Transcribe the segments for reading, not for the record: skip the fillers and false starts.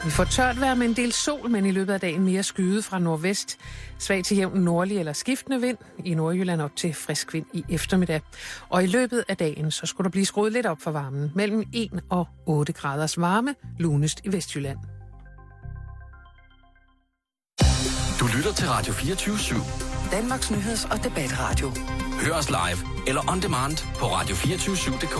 Vi får tørt vejr med en del sol, men i løbet af dagen mere skyet fra nordvest. Svag til jævn nordlig eller skiftende vind. I Nordjylland op til frisk vind i eftermiddag. Og i løbet af dagen, så skulle der blive skruet lidt op for varmen. Mellem 1 og 8 graders varme, lunest i Vestjylland. Du lytter til Radio 24/7. Danmarks nyheds- og debatradio. Hør os live eller on demand på radio247.dk.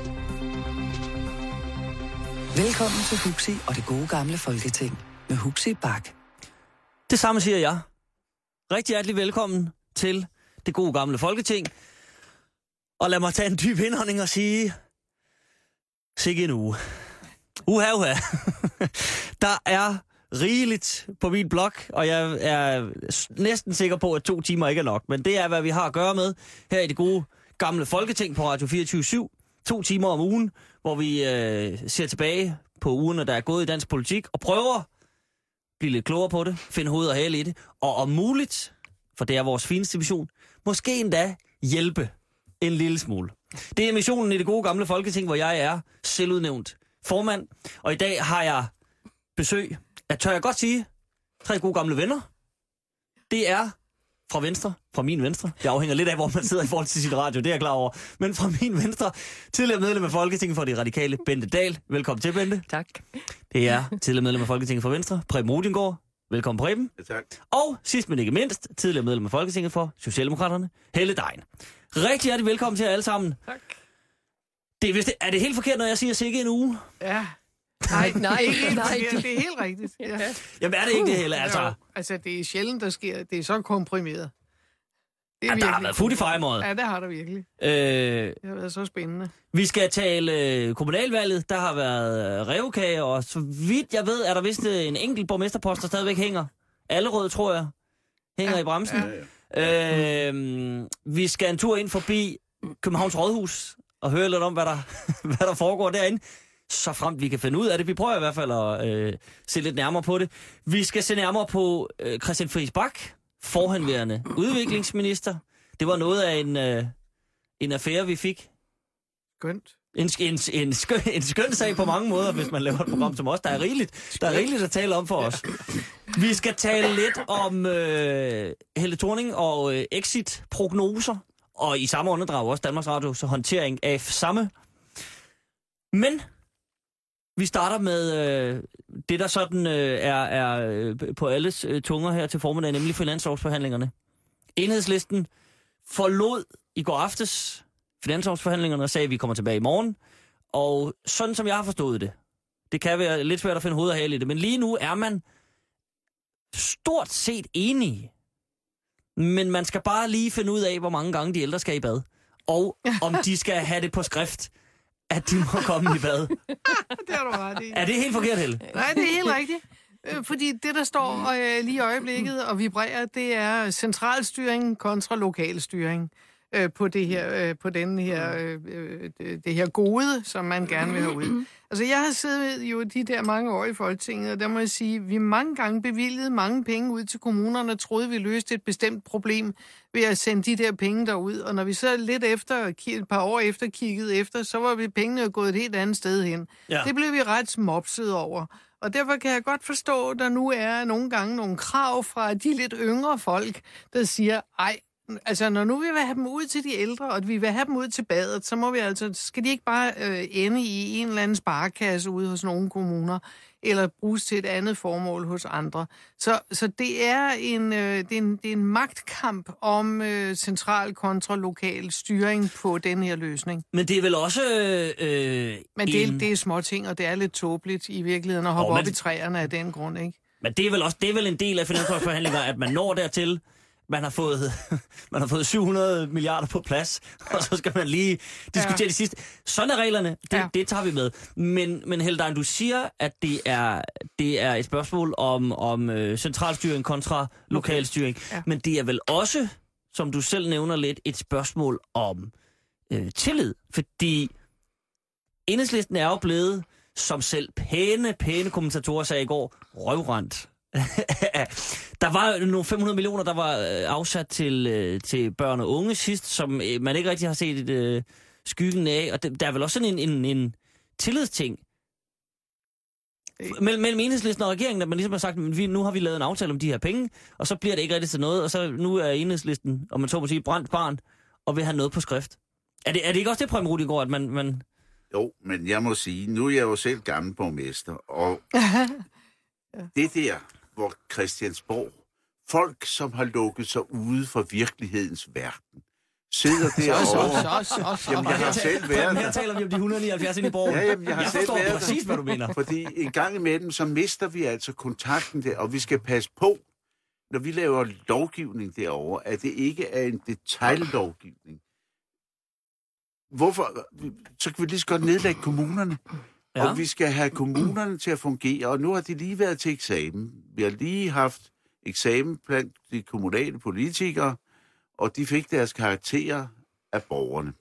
Velkommen til Huxi og det gode gamle Folketing med Huxi Bak. Det samme siger jeg. Rigtig hjertelig velkommen til det gode gamle Folketing. Og lad mig tage en dyb indånding og sige, sikke en uge. Uha. Der er rigeligt på min blog, og jeg er næsten sikker på, at 2 timer ikke er nok. Men det er, hvad vi har at gøre med her i det gode gamle Folketing på Radio 24/7. 2 timer om ugen, hvor vi ser tilbage på ugerne, der er gået i dansk politik, og prøver at blive lidt klogere på det, finde hoved og hale i det, og om muligt, for det er vores fineste mission, måske endda hjælpe en lille smule. Det er missionen i det gode gamle Folketing, hvor jeg er selvudnævnt formand, og i dag har jeg besøg af, tør jeg godt sige, 3 gode gamle venner. Det er fra venstre, fra min venstre. Det afhænger lidt af, hvor man sidder i forhold til sit radio, det er jeg klar over. Men fra min venstre, tidligere medlem af Folketinget for de radikale, Bente Dahl. Velkommen til, Bente. Tak. Det er tidligere medlem af Folketinget for Venstre, Preben Odinggaard. Velkommen, Preben. Ja, tak. Og sidst men ikke mindst, tidligere medlem af Folketinget for Socialdemokraterne, Helle Dejen. Rigtig hjertelig velkommen til jer alle sammen. Tak. Er det helt forkert, når jeg siger sikke en uge? Ja. Nej. Det er helt rigtigt. Ja. Jamen er det ikke det, Helle? Altså, det er sjældent, der sker. Det er så komprimeret. Det der har været fut i fejmåret. Ja, det har der virkelig. Det har været så spændende. Vi skal tale kommunalvalget. Der har været rævekage, og så vidt jeg ved, er der vist en enkelt borgmesterpost, der stadigvæk hænger. Allerød, tror jeg, hænger i bremsen. Ja. Vi skal en tur ind forbi Københavns Rådhus og høre lidt om, hvad der foregår derinde. Så fremt vi kan finde ud af det. Vi prøver i hvert fald at se lidt nærmere på det. Vi skal se nærmere på Christian Friis Bach, forhenværende udviklingsminister. Det var noget af en affære, vi fik. Skønt. En skøn sag på mange måder, hvis man laver et program som os. Der er rigeligt at tale om for os. Vi skal tale lidt om Helle Thorning og exit-prognoser, og i samme åndedrag også Danmarks Radios håndtering af samme. Men vi starter med det, der sådan er på alles tunger her til formiddag, nemlig finanslovsforhandlingerne. Enhedslisten forlod i går aftes finanslovsforhandlingerne og sagde, at vi kommer tilbage i morgen. Og sådan som jeg har forstået det kan være lidt svært at finde hoved og hale i det, men lige nu er man stort set enige. Men man skal bare lige finde ud af, hvor mange gange de ældre skal i bad. Og om de skal have det på skrift, at de må komme i bad. Det har du ret i. Er det helt forkert, Helle? Nej, det er helt rigtigt. Fordi det, der står lige i øjeblikket og vibrerer, det er centralstyring kontra lokalstyring på det her, det her gode, som man gerne vil have ud. Altså, jeg har siddet jo de der mange år i Folketinget, og der må jeg sige, at vi mange gange bevilgede mange penge ud til kommunerne, og troede, vi løste et bestemt problem ved at sende de der penge derud. Og når vi så lidt efter, et par år efter, kiggede efter, så var vi pengene gået et helt andet sted hen. Ja. Det blev vi ret mopset over. Og derfor kan jeg godt forstå, at der nu er nogle gange nogle krav fra de lidt yngre folk, der siger, altså, når nu vi vil have dem ud til de ældre, og vi vil have dem ud til badet, så må vi skal de ikke bare ende i en eller anden sparekasse ude hos nogle kommuner, eller bruges til et andet formål hos andre. Så det er en magtkamp om central kontra lokal styring på den her løsning. Men det er vel også... Men det er småting, og det er lidt tåbeligt i virkeligheden at hoppe op i træerne af den grund, ikke? Men det er vel en del af finanslovsforhandlinger, at man når dertil. Man har fået 700 milliarder på plads, og så skal man lige diskutere det sidste. Sådan er reglerne, det tager vi med. Men Helle Dejen, du siger, at det er et spørgsmål om centralstyring kontra lokalstyring. Ja. Men det er vel også, som du selv nævner lidt, et spørgsmål om tillid. Fordi Enhedslisten er jo blevet, som selv pæne kommentatorer sagde i går, røvrendt. Der var nogle 500 millioner, der var afsat til børn og unge sidst, som man ikke rigtig har set skyggen af. Og der er vel også sådan en tillidsting. Mellem Enhedslisten og regeringen, at man ligesom har sagt, at nu har vi lavet en aftale om de her penge, og så bliver det ikke rigtig til noget, og så nu er Enhedslisten, om man så må sige, brændt barn, og vil have noget på skrift. Er det ikke også det, Preben Rudigaard, at man... Jo, men jeg må sige, nu er jeg jo selv gammel borgmester, og det der, hvor Christiansborg, folk, som har lukket sig ude fra virkelighedens verden, sidder derovre. Jamen, jeg har selv været der. Her taler vi om de 179 inde i borgen. Ja, jamen, jeg forstår præcis, hvad du mener. Fordi en gang imellem, så mister vi altså kontakten der, og vi skal passe på, når vi laver lovgivning derovre, at det ikke er en detaljlovgivning. Hvorfor? Så kan vi lige så godt nedlægge kommunerne. Ja. Og vi skal have kommunerne til at fungere, og nu har de lige været til eksamen. Vi har lige haft eksamen blandt de kommunale politikere, og de fik deres karakterer af borgerne.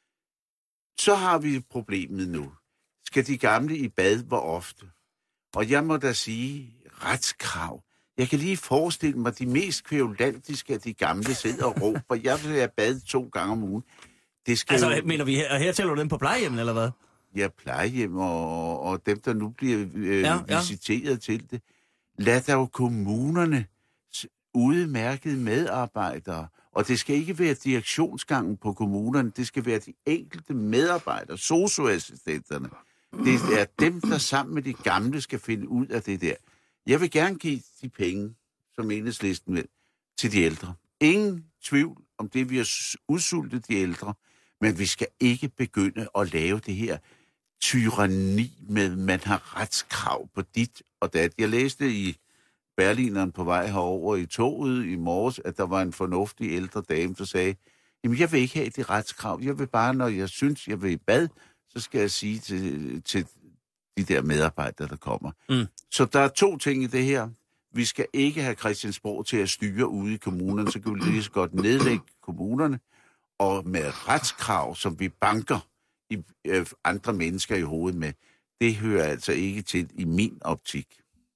Så har vi problemet nu. Skal de gamle i bad hvor ofte? Og jeg må da sige, retskrav. Jeg kan lige forestille mig, de mest kvævlantiske af de gamle sidder og råber, jeg vil have bad 2 gange om ugen. Det skal altså, mener vi her tæller du dem på plejehjem, eller hvad? Ja, plejehjem og dem, der nu bliver visiteret til det. Lad da jo kommunerne udmærkede medarbejdere, og det skal ikke være direktionsgangen på kommunerne, det skal være de enkelte medarbejdere, sosu-assistenterne. Det er dem, der sammen med de gamle skal finde ud af det der. Jeg vil gerne give de penge, som Enhedslisten vil, til de ældre. Ingen tvivl om det, vi har udsultet de ældre, men vi skal ikke begynde at lave det her tyranni med, man har retskrav på dit og dat. Jeg læste i Berlineren på vej herover i toget i morges, at der var en fornuftig ældre dame, der sagde, jamen jeg vil ikke have det retskrav. Jeg vil bare, når jeg synes, jeg vil i bad, så skal jeg sige til de der medarbejdere, der kommer. Mm. Så der er 2 ting i det her. Vi skal ikke have Christiansborg til at styre ude i kommunerne, så kan vi lige så godt nedlægge kommunerne, og med retskrav, som vi banker i andre mennesker i hovedet med. Det hører altså ikke til i min optik.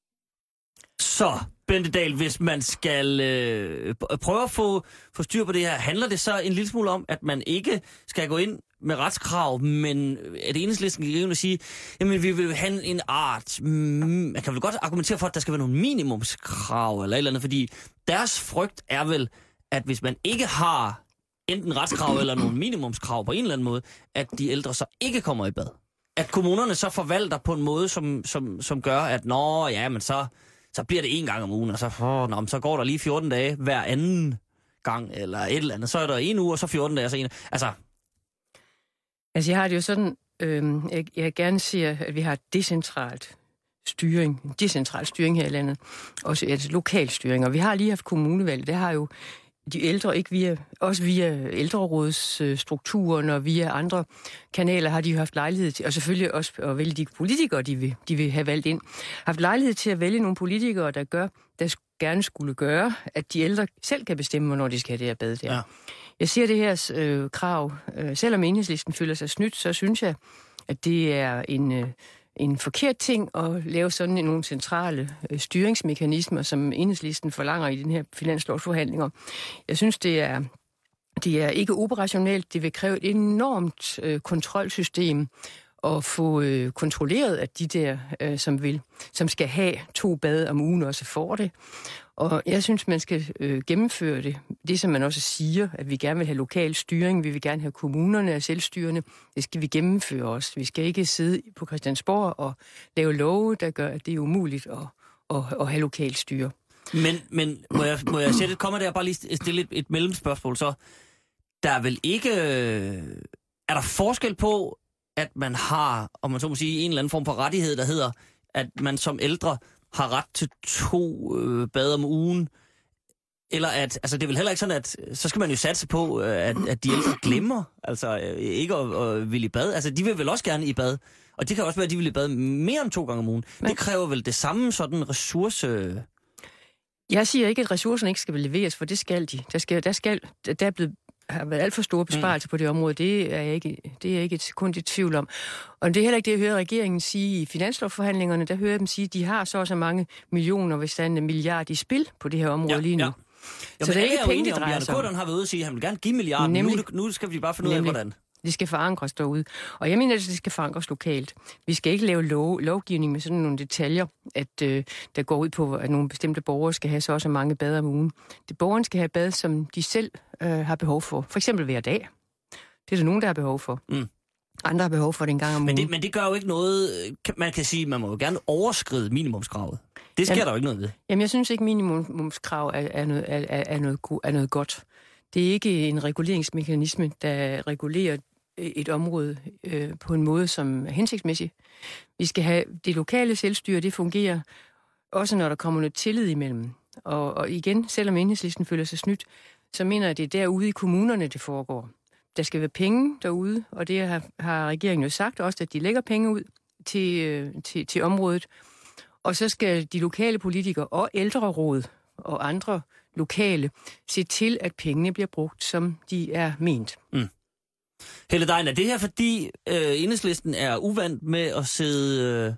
Så, Bente Dahl, hvis man skal prøve at få styr på det her, handler det så en lille smule om, at man ikke skal gå ind med retskrav, men at Enhedslisten kan ind og sige, jamen vi vil have en art. Man kan vel godt argumentere for, at der skal være nogle minimumskrav eller et eller andet, fordi deres frygt er vel, at hvis man ikke har enten retskrav eller nogle minimumskrav på en eller anden måde, at de ældre så ikke kommer i bad. At kommunerne så forvalter på en måde, som gør, at men så bliver det 1 gang om ugen, og så går der lige 14 dage hver anden gang, eller et eller andet. Så er der 1 uge, og så 14 dage, og så en. Altså, jeg har det jo sådan, jeg gerne ser, at vi har decentral styring her i landet, også lokal styring, og vi har lige haft kommunevalg, det har jo de ældre, ikke via ældrerådsstrukturen og via andre kanaler har de jo haft lejlighed til, og selvfølgelig også at vælge de politikere, de vil have valgt ind, haft lejlighed til at vælge nogle politikere, der gerne skulle gøre, at de ældre selv kan bestemme, hvornår de skal have det her bad der. Ja. Jeg ser det her krav, selvom Enhedslisten føler sig snydt, så synes jeg, at det er en forkert ting at lave sådan nogle centrale styringsmekanismer, som Enhedslisten forlanger i den her finanslovsforhandlinger. Jeg synes, det er ikke operationelt. Det vil kræve et enormt kontrolsystem at få kontrolleret, at de der, som skal have 2 bad om ugen, også får det. Og jeg synes, man skal gennemføre det, som man også siger, at vi gerne vil have lokal styring, vi vil gerne have kommunerne og selvstyrende. Det skal vi gennemføre også. Vi skal ikke sidde på Christiansborg og lave love, der gør, at det er umuligt at have lokal styre. Men må jeg sætte kommer der bare lige stille et mellemspørgsmål så? Der er vel ikke... Er der forskel på, at man har, om man så må sige, en eller anden form for rettighed, der hedder, at man som ældre har ret til 2 bad om ugen, eller at, altså det er vel heller ikke sådan, at så skal man jo satse på, at de ældre glemmer, altså ikke at ville i bad. Altså de vil vel også gerne i bad, og det kan også være, at de vil i bad mere end 2 gange om ugen. Men det kræver vel det samme sådan ressource... Jeg siger ikke, at ressourcerne ikke skal leveres, for det skal de. Der har været alt for store besparelser på det område. Det er jeg ikke et sekund i tvivl om. Og det er heller ikke det, jeg hører regeringen sige i finanslovsforhandlingerne. Der hører jeg dem sige, at de har så mange millioner, hvis der er 1 milliard i spil på det her område lige nu. Ja. Så det er ikke penge, de drejer sig om. Bjarne Corydon har været ude og sige, at han vil gerne give milliarder. Nu skal vi bare finde ud af, hvordan. Det skal forankres derude. Og jeg mener, at det skal forankres lokalt. Vi skal ikke lave lovgivning med sådan nogle detaljer, at der går ud på, at nogle bestemte borgere skal have så også mange bad om ugen. Borgerne skal have bad, som de selv har behov for. For eksempel hver dag. Det er der nogen, der har behov for. Andre har behov for det en gang om ugen. Men det gør jo ikke noget... Man kan sige, at man må jo gerne overskride minimumskravet. Det sker der jo ikke noget ved. Jamen, jeg synes ikke, minimumskrav er noget godt. Det er ikke en reguleringsmekanisme, der regulerer et område på en måde, som er hensigtsmæssig. Vi skal have det lokale selvstyre, det fungerer også, når der kommer noget tillid imellem. Og igen, selvom Enhedslisten føler sig snydt, så mener jeg, at det er derude i kommunerne, det foregår. Der skal være penge derude, og det har regeringen jo sagt også, at de lægger penge ud til området. Og så skal de lokale politikere og ældreråd og andre lokale se til, at pengene bliver brugt, som de er ment. Helle Dejen, er det her, fordi Enhedslisten er uvant med at sidde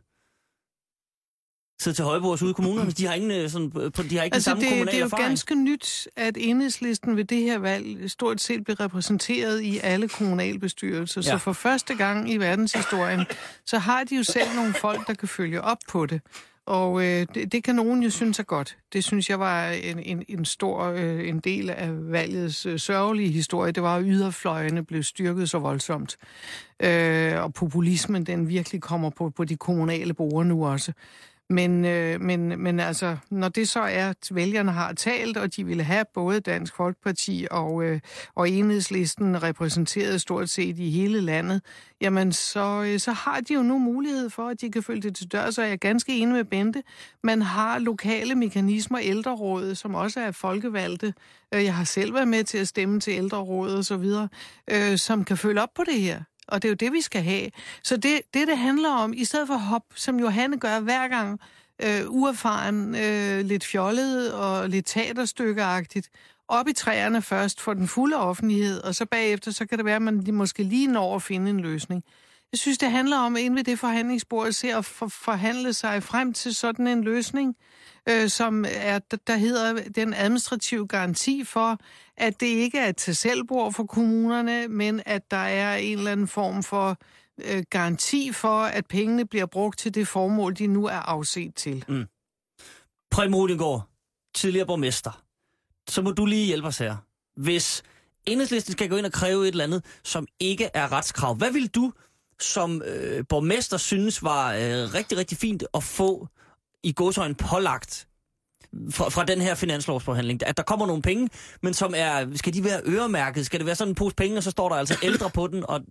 til højbords ude i kommunerne? De har ingen, de har ikke den samme kommunale erfaring. Det er jo ganske nyt, at Enhedslisten ved det her valg stort set blev repræsenteret i alle kommunalbestyrelser. Ja. Så for første gang i verdenshistorien, så har de jo selv nogle folk, der kan følge op på det. Og det kan nogen jo synes er godt. Det synes jeg var en del af valgets sørgelige historie. Det var, at yderfløjene blev styrket så voldsomt. Og populismen, den virkelig kommer på de kommunale borde nu også. Men altså, når det så er, at vælgerne har talt, og de ville have både Dansk Folkeparti og Enhedslisten repræsenteret stort set i hele landet, jamen så har de jo nu mulighed for, at de kan følge det til dør. Så er jeg ganske enig med Bente. Man har lokale mekanismer, ældrerådet, som også er folkevalgte. Jeg har selv været med til at stemme til ældrerådet og så videre, som kan følge op på det her. Og det er jo det, vi skal have. Så det handler om, i stedet for hop, som Johanne gør hver gang, uerfaren, lidt fjollet og lidt teaterstykkeagtigt, op i træerne først for den fulde offentlighed, og så bagefter, så kan det være, at man måske lige når at finde en løsning. Jeg synes, det handler om, at inde ved det forhandlingsbord, se at forhandle sig frem til sådan en løsning, som der hedder den administrative garanti for, at det ikke er et til-selvbord for kommunerne, men at der er en eller anden form for garanti for, at pengene bliver brugt til det formål, de nu er afset til. Preben Rudiengaard, tidligere borgmester, så må du lige hjælpe os her. Hvis Enhedslisten skal gå ind og kræve et eller andet, som ikke er retskrav, hvad vil du som borgmester synes var rigtig, rigtig fint at få i gåseøjne pålagt fra den her finanslovsforhandling? At der kommer nogle penge, men som skal de være øremærket? Skal det være sådan en pose penge, og så står der altså ældre på den, og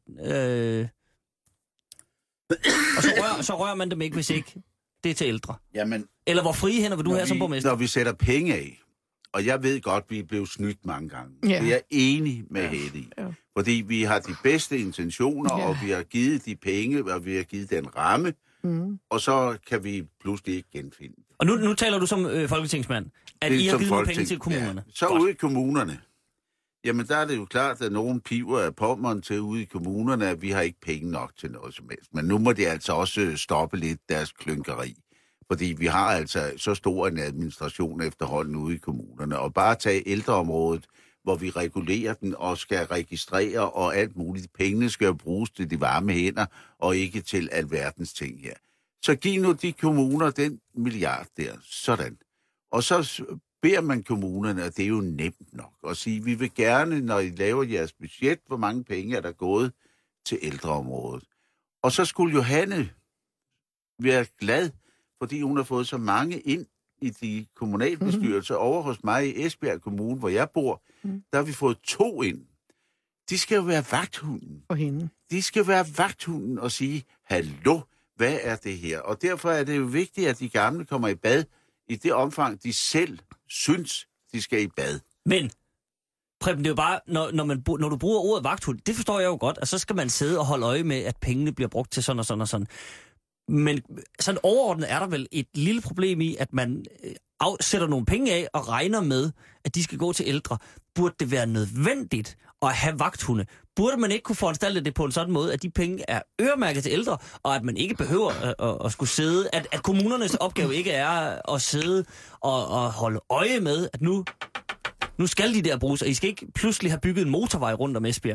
så rører man dem ikke, hvis ikke det er til ældre? Jamen, eller hvor frie hænder vil du have som borgmester? Når vi sætter penge af, og jeg ved godt, vi er blevet snydt mange gange. Ja. Det er enig med Helle i. Ja. Fordi vi har de bedste intentioner, og vi har givet de penge, og vi har givet den ramme, og så kan vi pludselig ikke genfinde det. Og nu taler du som folketingsmand, at I har givet nogle penge til kommunerne. Ja. Så godt. Ude i kommunerne, jamen der er det jo klart, at nogen piver af pommeren til ude i kommunerne, at vi har ikke penge nok til noget som helst. Men nu må de altså også stoppe lidt deres klynkeri. Fordi vi har altså så stor en administration efterhånden ude i kommunerne. Og bare tage ældreområdet, hvor vi regulerer den og skal registrere og alt muligt. Pengene skal jo bruges til de varme hænder og ikke til alverdens ting her. Så giv nu de kommuner den milliard der. Sådan. Og så beder man kommunerne, og det er jo nemt nok, at sige, vi vil gerne, når I laver jeres budget, hvor mange penge er der gået til ældreområdet. Og så skulle Johanne være glad, fordi hun har fået så mange ind i de kommunalbestyrelser. Over hos mig i Esbjerg Kommune, hvor jeg bor, der har vi fået 2 ind. De skal jo være vagthunden. For hende. De skal være vagthunden og sige, hallo, hvad er det her? Og derfor er det jo vigtigt, at de gamle kommer i bad i det omfang, de selv synes, de skal i bad. Men, Preben, det er jo bare, når du bruger ordet vagthund, det forstår jeg jo godt, at så skal man sidde og holde øje med, at pengene bliver brugt til sådan og sådan og sådan. Men sådan overordnet er der vel et lille problem i, at man sætter nogle penge af og regner med, at de skal gå til ældre. Burde det være nødvendigt at have vagthunde? Burde man ikke kunne foranstalte det på en sådan måde, at de penge er øremærket til ældre, og at man ikke behøver at skulle sidde, at kommunernes opgave ikke er at sidde og holde øje med, at nu skal de der bruges, og I skal ikke pludselig have bygget en motorvej rundt om Esbjerg.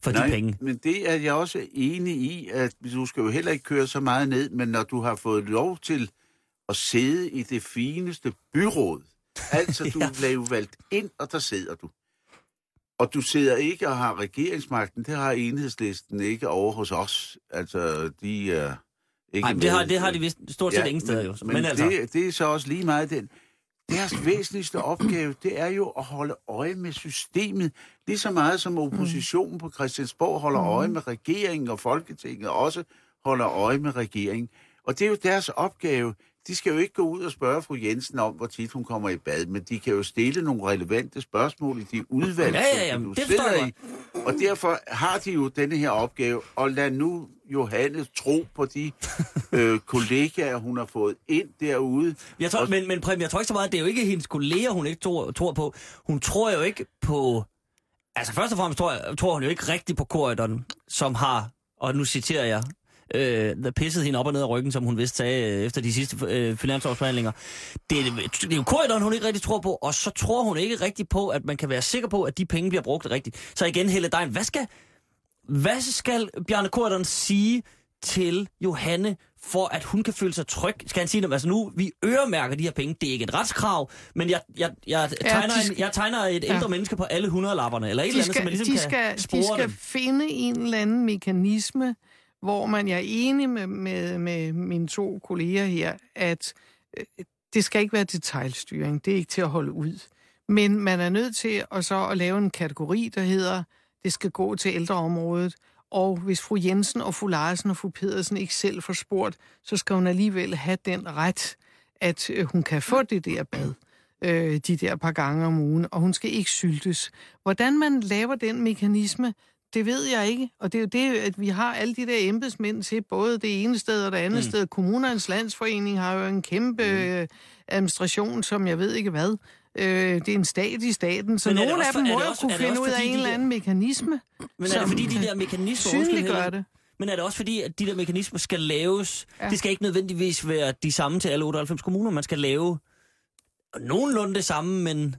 for de penge. Men det er jeg også enig i, at du skal jo heller ikke køre så meget ned, men når du har fået lov til at sidde i det fineste byråd, altså du bliver jo valgt ind, og der sidder du. Og du sidder ikke og har regeringsmagten, det har Enhedslisten ikke over hos os. Altså, de er ikke med. Det har de vist stort set ingen steder jo. Men altså... det er så også lige meget den. Deres væsentligste opgave, det er jo at holde øje med systemet. Lige så meget som oppositionen på Christiansborg holder øje med regeringen, og Folketinget også holder øje med regeringen. Og det er jo deres opgave. De skal jo ikke gå ud og spørge fru Jensen om, hvor tit hun kommer i bad, men de kan jo stille nogle relevante spørgsmål i de udvalg, som du sidder i. Og derfor har de jo denne her opgave, og lad nu Johanne tro på de kollegaer, hun har fået ind derude. Jeg tror, men Preben, jeg tror ikke så meget, det er jo ikke hendes kolleger, hun ikke tror på. Hun tror jo ikke på... Altså først og fremmest tror hun jo ikke rigtigt på Corydon, som har, og nu citerer jeg, der pissede hende op og ned af ryggen, som hun vist sagde efter de sidste finansårsforhandlinger. Det er jo Corydon, hun ikke rigtig tror på, og så tror hun ikke rigtig på, at man kan være sikker på, at de penge bliver brugt rigtigt. Så igen, Helle Dejen, hvad skal Bjarne Corydon sige til Johanne, for at hun kan føle sig tryg? Skal han sige dem, altså nu, vi øremærker de her penge, det er ikke et retskrav, men jeg tegner et ældre menneske på alle 100-lapperne, eller et eller andet, som man ligesom kan spore De skal dem. finde en eller anden mekanisme, hvor jeg er enig med mine to kolleger her, at det skal ikke være detailstyring. Det er ikke til at holde ud. Men man er nødt til at lave en kategori, der hedder, det skal gå til ældreområdet. Og hvis fru Jensen og fru Larsen og fru Pedersen ikke selv får spurgt, så skal hun alligevel have den ret, at hun kan få det der bad de der par gange om ugen, og hun skal ikke syltes. Hvordan man laver den mekanisme, det ved jeg ikke, og det er jo det, at vi har alle de der embedsmænd til, både det ene sted og det andet sted. Kommunernes Landsforening har jo en kæmpe administration, som jeg ved ikke hvad. Det er en stat i staten, så nogle af dem må jo kunne finde ud af en eller anden mekanisme. Men er det fordi, de der mekanismer... synliggør det. Men er det også fordi, at de der mekanismer skal laves... Ja. Det skal ikke nødvendigvis være de samme til alle 98 kommuner. Man skal lave nogenlunde det samme, men...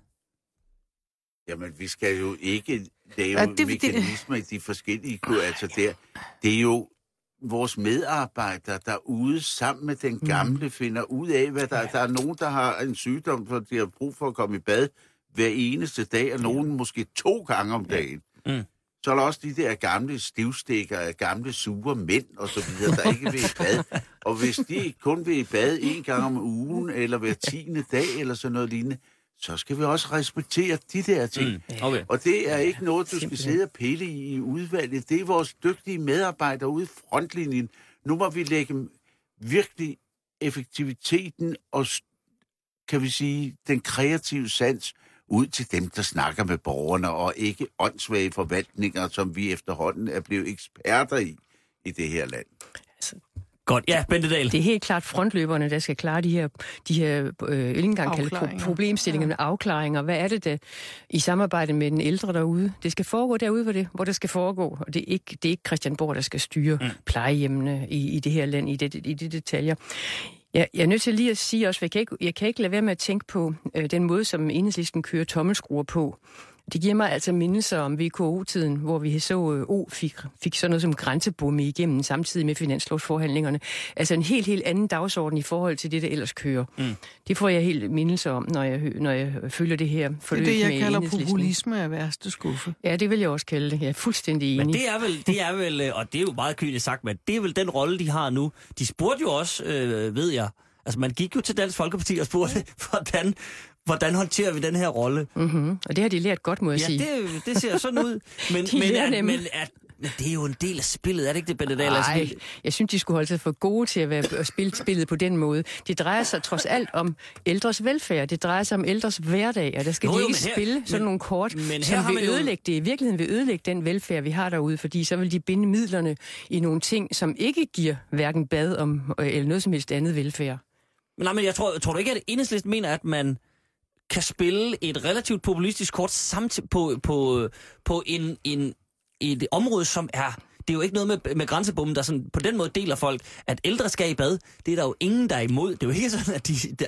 Jamen, vi skal jo ikke lave mekanismer i de forskellige... Altså, det er jo vores medarbejdere derude sammen med den gamle finder ud af, hvad der er nogen, der har en sygdom, så de har brug for at komme i bad hver eneste dag, og nogen måske 2 gange om dagen. Så er der også de der gamle stivstikker, gamle sure mænd og så videre, der ikke vil i bad. Og hvis de kun vil i bad 1 gang om ugen, eller hver 10. dag, eller sådan noget lignende, så skal vi også respektere de der ting. Okay. Og det er ikke noget, du skal sidde og pille i udvalget. Det er vores dygtige medarbejdere ude i frontlinjen. Nu må vi lægge virkelig effektiviteten og, kan vi sige, den kreative sans ud til dem, der snakker med borgerne, og ikke åndssvage forvaltninger, som vi efterhånden er blevet eksperter i det her land. Godt, ja, Bente Dahl. Det er helt klart frontløberne, der skal klare de her ikke engang kalde problemstillinger med afklaringer. Hvad er det, der i samarbejde med den ældre derude? Det skal foregå derude, hvor det skal foregå. Og det er ikke Christiansborg, der skal styre plejehjemmene i det her land, i de detaljer. Jeg er nødt til lige at sige også, at jeg kan ikke lade være med at tænke på den måde, som Enhedslisten kører tommelskruer på. Det giver mig altså mindelser om VKO-tiden, hvor vi så fik sådan noget som grænsebomme igennem samtidig med finanslovsforhandlingerne. Altså en helt anden dagsorden i forhold til det, der ellers kører. Det får jeg helt mindelser om, når jeg følger det her forløb med Enhedslisten. Det, jeg kalder populisme af værste skuffe. Ja, det vil jeg også kalde det. Jeg er fuldstændig enig. Men det er vel, og det er jo meget kynisk sagt, men det er vel den rolle, de har nu. De spurgte jo også, ved jeg, altså man gik jo til Dansk Folkeparti og spurgte, hvordan håndterer vi den her rolle? Og det har de lært godt, må jeg sige. Ja, det ser sådan ud. Men det er jo en del af spillet, er det ikke det, Bente Dahl? Nej, jeg synes, de skulle holde sig for gode til at spille spillet på den måde. Det drejer sig trods alt om ældres velfærd. Det drejer sig om ældres hverdag, og der skal de ikke spille sådan nogle kort, som vil ødelægge det. I virkeligheden vil ødelægge den velfærd, vi har derude, fordi så vil de binde midlerne i nogle ting, som ikke giver hverken bad eller noget som helst andet velfærd. Men jeg tror du ikke, at Enhedslisten mener, at man kan spille et relativt populistisk kort samtidig på et område, som er... Det er jo ikke noget med grænsebommen, der sådan på den måde deler folk, at ældre skal i bad. Det er der jo ingen, der er imod. Det er jo ikke sådan,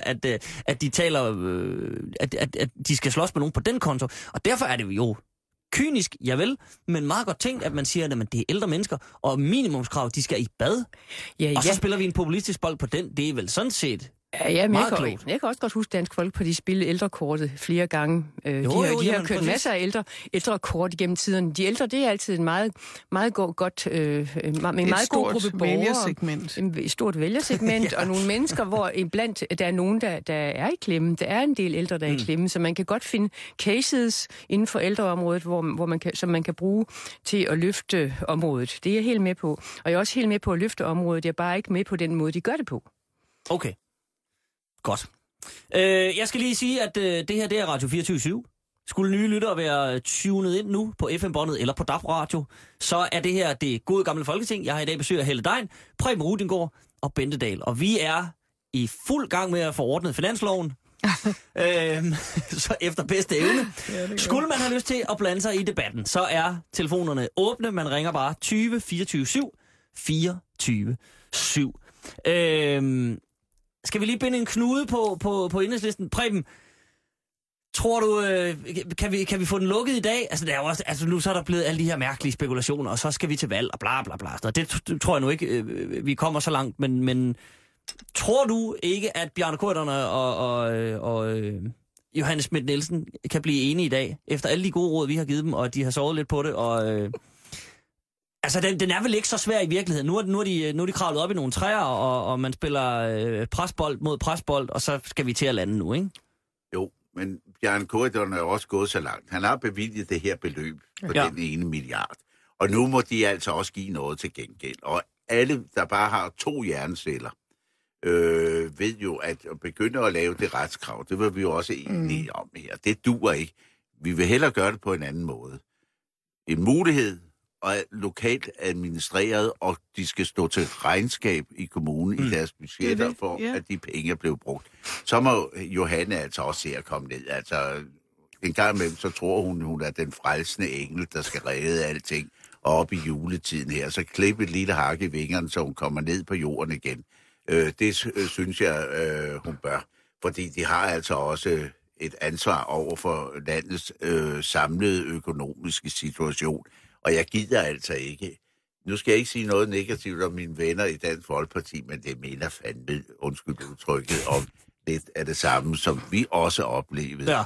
at de taler... at de skal slås med nogen på den konto. Og derfor er det jo kynisk, javel, men meget godt tænkt, at man siger, at det er ældre mennesker, og minimumskrav, de skal i bad. Og så spiller vi en populistisk bold på den. Det er vel sådan set meget klogt. Jeg kan også godt huske Dansk Folkeparti spille ældrekortet flere gange. De har kørt masser af ældrekort gennem tiden. De ældre, det er altid en meget godt, en meget god gruppe borgere. Et stort vælgersegment, og nogle mennesker, hvor iblandt der er nogen, der er i klemme. Der er en del ældre, der er i klemme, så man kan godt finde cases inden for ældreområdet, som man kan bruge til at løfte området. Det er jeg helt med på. Og jeg er også helt med på at løfte området. Jeg er bare ikke med på den måde, de gør det på. Okay. Godt. Jeg skal lige sige, at det her, det er Radio 24/7. Skulle nye lyttere være tunet ind nu på FM-båndet eller på DAB Radio, så er det her det gode gamle Folketing. Jeg har i dag besøg af Helle Degn, Preben Rudingsgaard og Bente Dahl. Og vi er i fuld gang med at få ordnet finansloven. Så efter bedste evne. Skulle man have lyst til at blande sig i debatten, så er telefonerne åbne. Man ringer bare 20 24 7 24 7. Skal vi lige binde en knude på Enhedslisten? Preben, tror du, kan vi få den lukket i dag? Altså, der er jo også, nu så er der blevet alle de her mærkelige spekulationer, og så skal vi til valg, og bla bla bla. Det tror jeg nu ikke, vi kommer så langt, men tror du ikke, at Bjarne Corydon og Johannes Schmidt-Nielsen kan blive enige i dag, efter alle de gode råd, vi har givet dem, og de har sovet lidt på det, og... Altså, den er vel ikke så svær i virkeligheden. Nu er de kravlet op i nogle træer, og man spiller presbold mod presbold, og så skal vi til at lande nu, ikke? Jo, men Bjarne Corydon er jo også gået så langt. Han har bevilget det her beløb på den 1 milliard. Og nu må de altså også give noget til gengæld. Og alle, der bare har 2 hjerneceller, ved jo, at begynde at lave det retskrav, det var vi jo også enige om her. Det duer ikke. Vi vil hellere gøre det på en anden måde. En mulighed, og lokalt administreret, og de skal stå til regnskab i kommunen i deres budgetter for, at de penge er blevet brugt. Så må Johanne altså også se at komme ned. Altså, en gang imellem, så tror hun er den frelsende engel, der skal redde alting. Og op i juletiden her, så klippe et lille hak i vingerne, så hun kommer ned på jorden igen. Det synes jeg, hun bør. Fordi de har altså også et ansvar over for landets samlede økonomiske situation. Og jeg gider altså ikke. Nu skal jeg ikke sige noget negativt om mine venner i Dansk Folkeparti, men det minder fandme, undskyld udtrykket, om lidt af det samme, som vi også oplevede.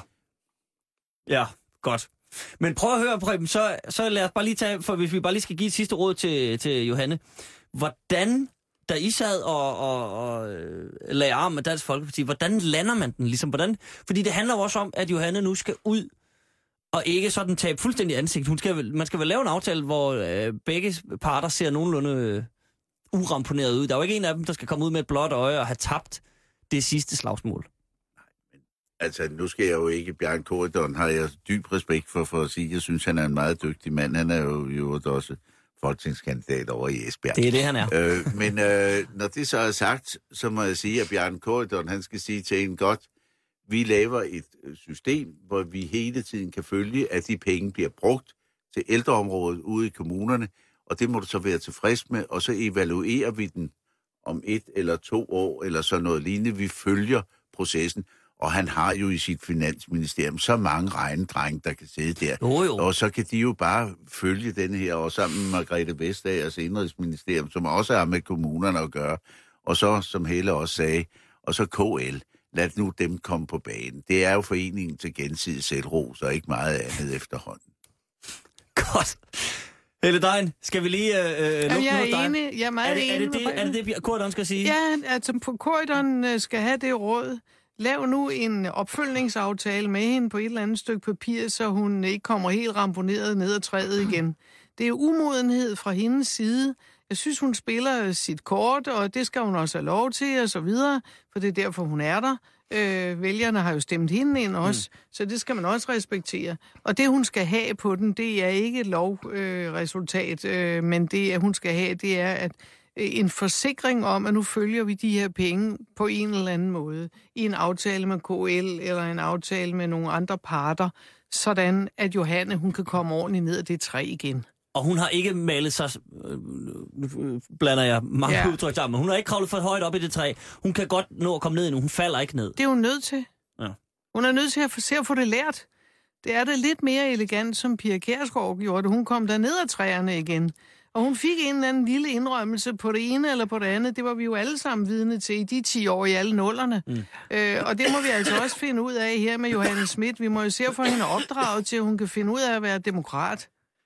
Ja, godt. Men prøv at høre, Preben, så lad os bare lige tage, for hvis vi bare lige skal give et sidste råd til Johanne. Hvordan, da I sad og lagde arm med Dansk Folkeparti, hvordan lander man den? Ligesom, hvordan? Fordi det handler jo også om, at Johanne nu skal ud og ikke sådan tabe fuldstændig ansigt. Man skal vel lave en aftale, hvor begge parter ser nogenlunde uramponeret ud. Der er jo ikke en af dem, der skal komme ud med et blåt øje og have tabt det sidste slagsmål. Nej, men altså, nu skal jeg jo ikke... Bjarne Corydon har jeg dyb respekt for at sige. Jeg synes, han er en meget dygtig mand. Han er jo også folketingskandidat over i Esbjerg. Det er det, han er. Men når det så er sagt, så må jeg sige, at Bjarne Corydon, han skal sige til en godt, vi laver et system, hvor vi hele tiden kan følge, at de penge bliver brugt til ældreområdet ude i kommunerne, og det må du så være tilfreds med, og så evaluerer vi den om 1 eller 2 år, eller så noget lignende. Vi følger processen, og han har jo i sit finansministerium så mange regnedrenge, der kan sidde der. Jo. Og så kan de jo bare følge den her, og sammen med Margrethe Vestagers indrigsministerium, som også har med kommunerne at gøre, og så, som Helle også sagde, og så KL. Lad nu dem komme på banen. Det er jo foreningen til gensidig selvros, og ikke meget andet efterhånden. Godt. Helle Degn, skal vi lige lukke jeg er enig. Jeg er meget enig. Er det Corydon skal sige? Ja, altså Corydon skal have det råd. Lav nu en opfølgningsaftale med hende på et eller andet stykke papir, så hun ikke kommer helt ramponeret ned ad træet igen. Det er umodenhed fra hendes side. Jeg synes, hun spiller sit kort, og det skal hun også have lov til, og så videre, for det er derfor, hun er der. Vælgerne har jo stemt hende ind også, så det skal man også respektere. Og det, hun skal have på den, det er ikke et lovresultat, men det, hun skal have, det er at en forsikring om, at nu følger vi de her penge på en eller anden måde, i en aftale med KL, eller en aftale med nogle andre parter, sådan at Johanne, hun kan komme ordentligt ned af det træ igen. Og hun har ikke malet sig, blander jeg mange udtryk sammen, hun har ikke kravlet for højt op i det træ. Hun kan godt nå at komme ned endnu, hun falder ikke ned. Det er hun nødt til. Ja. Hun er nødt til at se at få det lært. Det er da lidt mere elegant, som Pia Kjærsgaard gjorde. Hun kom der ned ad træerne igen. Og hun fik en eller anden lille indrømmelse på det ene eller på det andet. Det var vi jo alle sammen vidne til i de 10 år i alle nullerne. Og det må vi altså også finde ud af her med Johanne Schmidt. Vi må jo se for hende opdraget til, at hun kan finde ud af at være demokrat.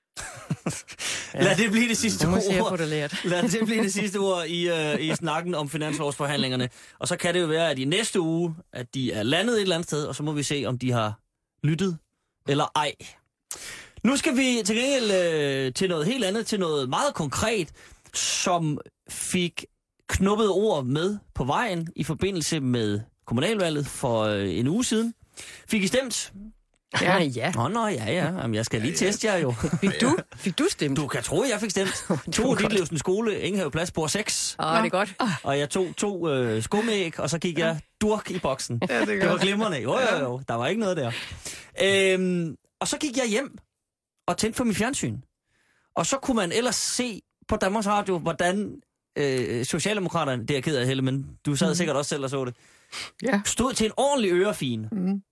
Lad det blive det sidste ord. Lad det blive det sidste ord i snakken om finanslovsforhandlingerne. Og så kan det jo være, at i næste uge, at de er landet et eller andet sted, og så må vi se, om de har lyttet eller ej. Nu skal vi til gengæld til noget helt andet, til noget meget konkret, som fik knuppet ord med på vejen i forbindelse med kommunalvalget for en uge siden. Fik I stemt? Ja. Ja. Jamen, jeg skal lige teste jer jo. Fik du stemt? Du kan tro, jeg fik stemt. To Ditlevsen skole, Ingehaveplads, bord 6. Var det godt? Og jeg tog 2 skumæg, og så gik jeg durk i boksen. Ja, det var glimrende. Jo, der var ikke noget der. Og så gik jeg hjem og tændte for mit fjernsyn. Og så kunne man ellers se på Danmarks Radio, hvordan Socialdemokraterne, det er jeg ked af, Helle, men du sad sikkert også selv og så det, stod til en ordentlig ørefin,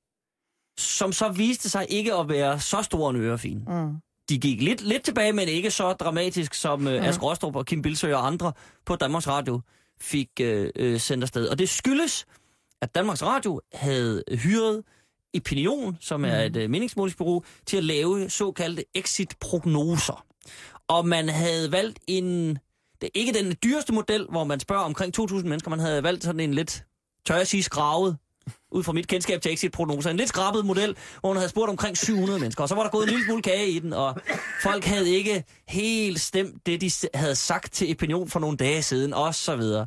som så viste sig ikke at være så stor en ørefin. De gik lidt tilbage, men ikke så dramatisk, som Asger Rostrup og Kim Bildsøe og andre på Danmarks Radio fik sendt afsted. Og det skyldes, at Danmarks Radio havde hyret Opinion, som er et meningsmålingsbureau, til at lave såkaldte exit-prognoser. Og man havde valgt ikke den dyreste model, hvor man spørger omkring 2.000 mennesker, man havde valgt sådan en lidt, tør jeg sige, skravet, ud fra mit kendskab til exit-prognoser, en lidt skrabet model, hvor man havde spurgt omkring 700 mennesker, og så var der gået en lille smule kage i den, og folk havde ikke helt stemt det, de havde sagt til Opinion for nogle dage siden, og så videre.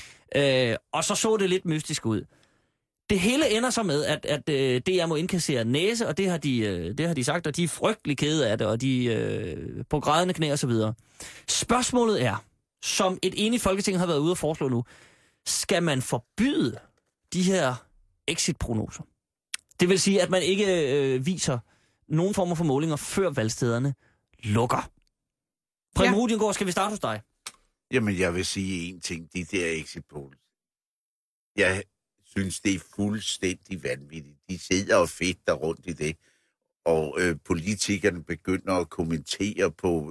Og så det lidt mystisk ud. Det hele ender så med, at DR må indkassere næse, og det har de sagt, og de er frygtelig kede af det, og de på grædende knæ og så videre. Spørgsmålet er, som et enigt Folketing har været ude at foreslå nu, skal man forbyde de her exit-prognoser? Det vil sige, at man ikke viser nogen former for målinger, før valgstederne lukker. Preben Rudiengård, skal vi starte hos dig? Jamen, jeg vil sige en ting. De der exit-polls. Jeg synes, det er fuldstændig vanvittigt. De sidder og fedter rundt i det. Og politikerne begynder at kommentere på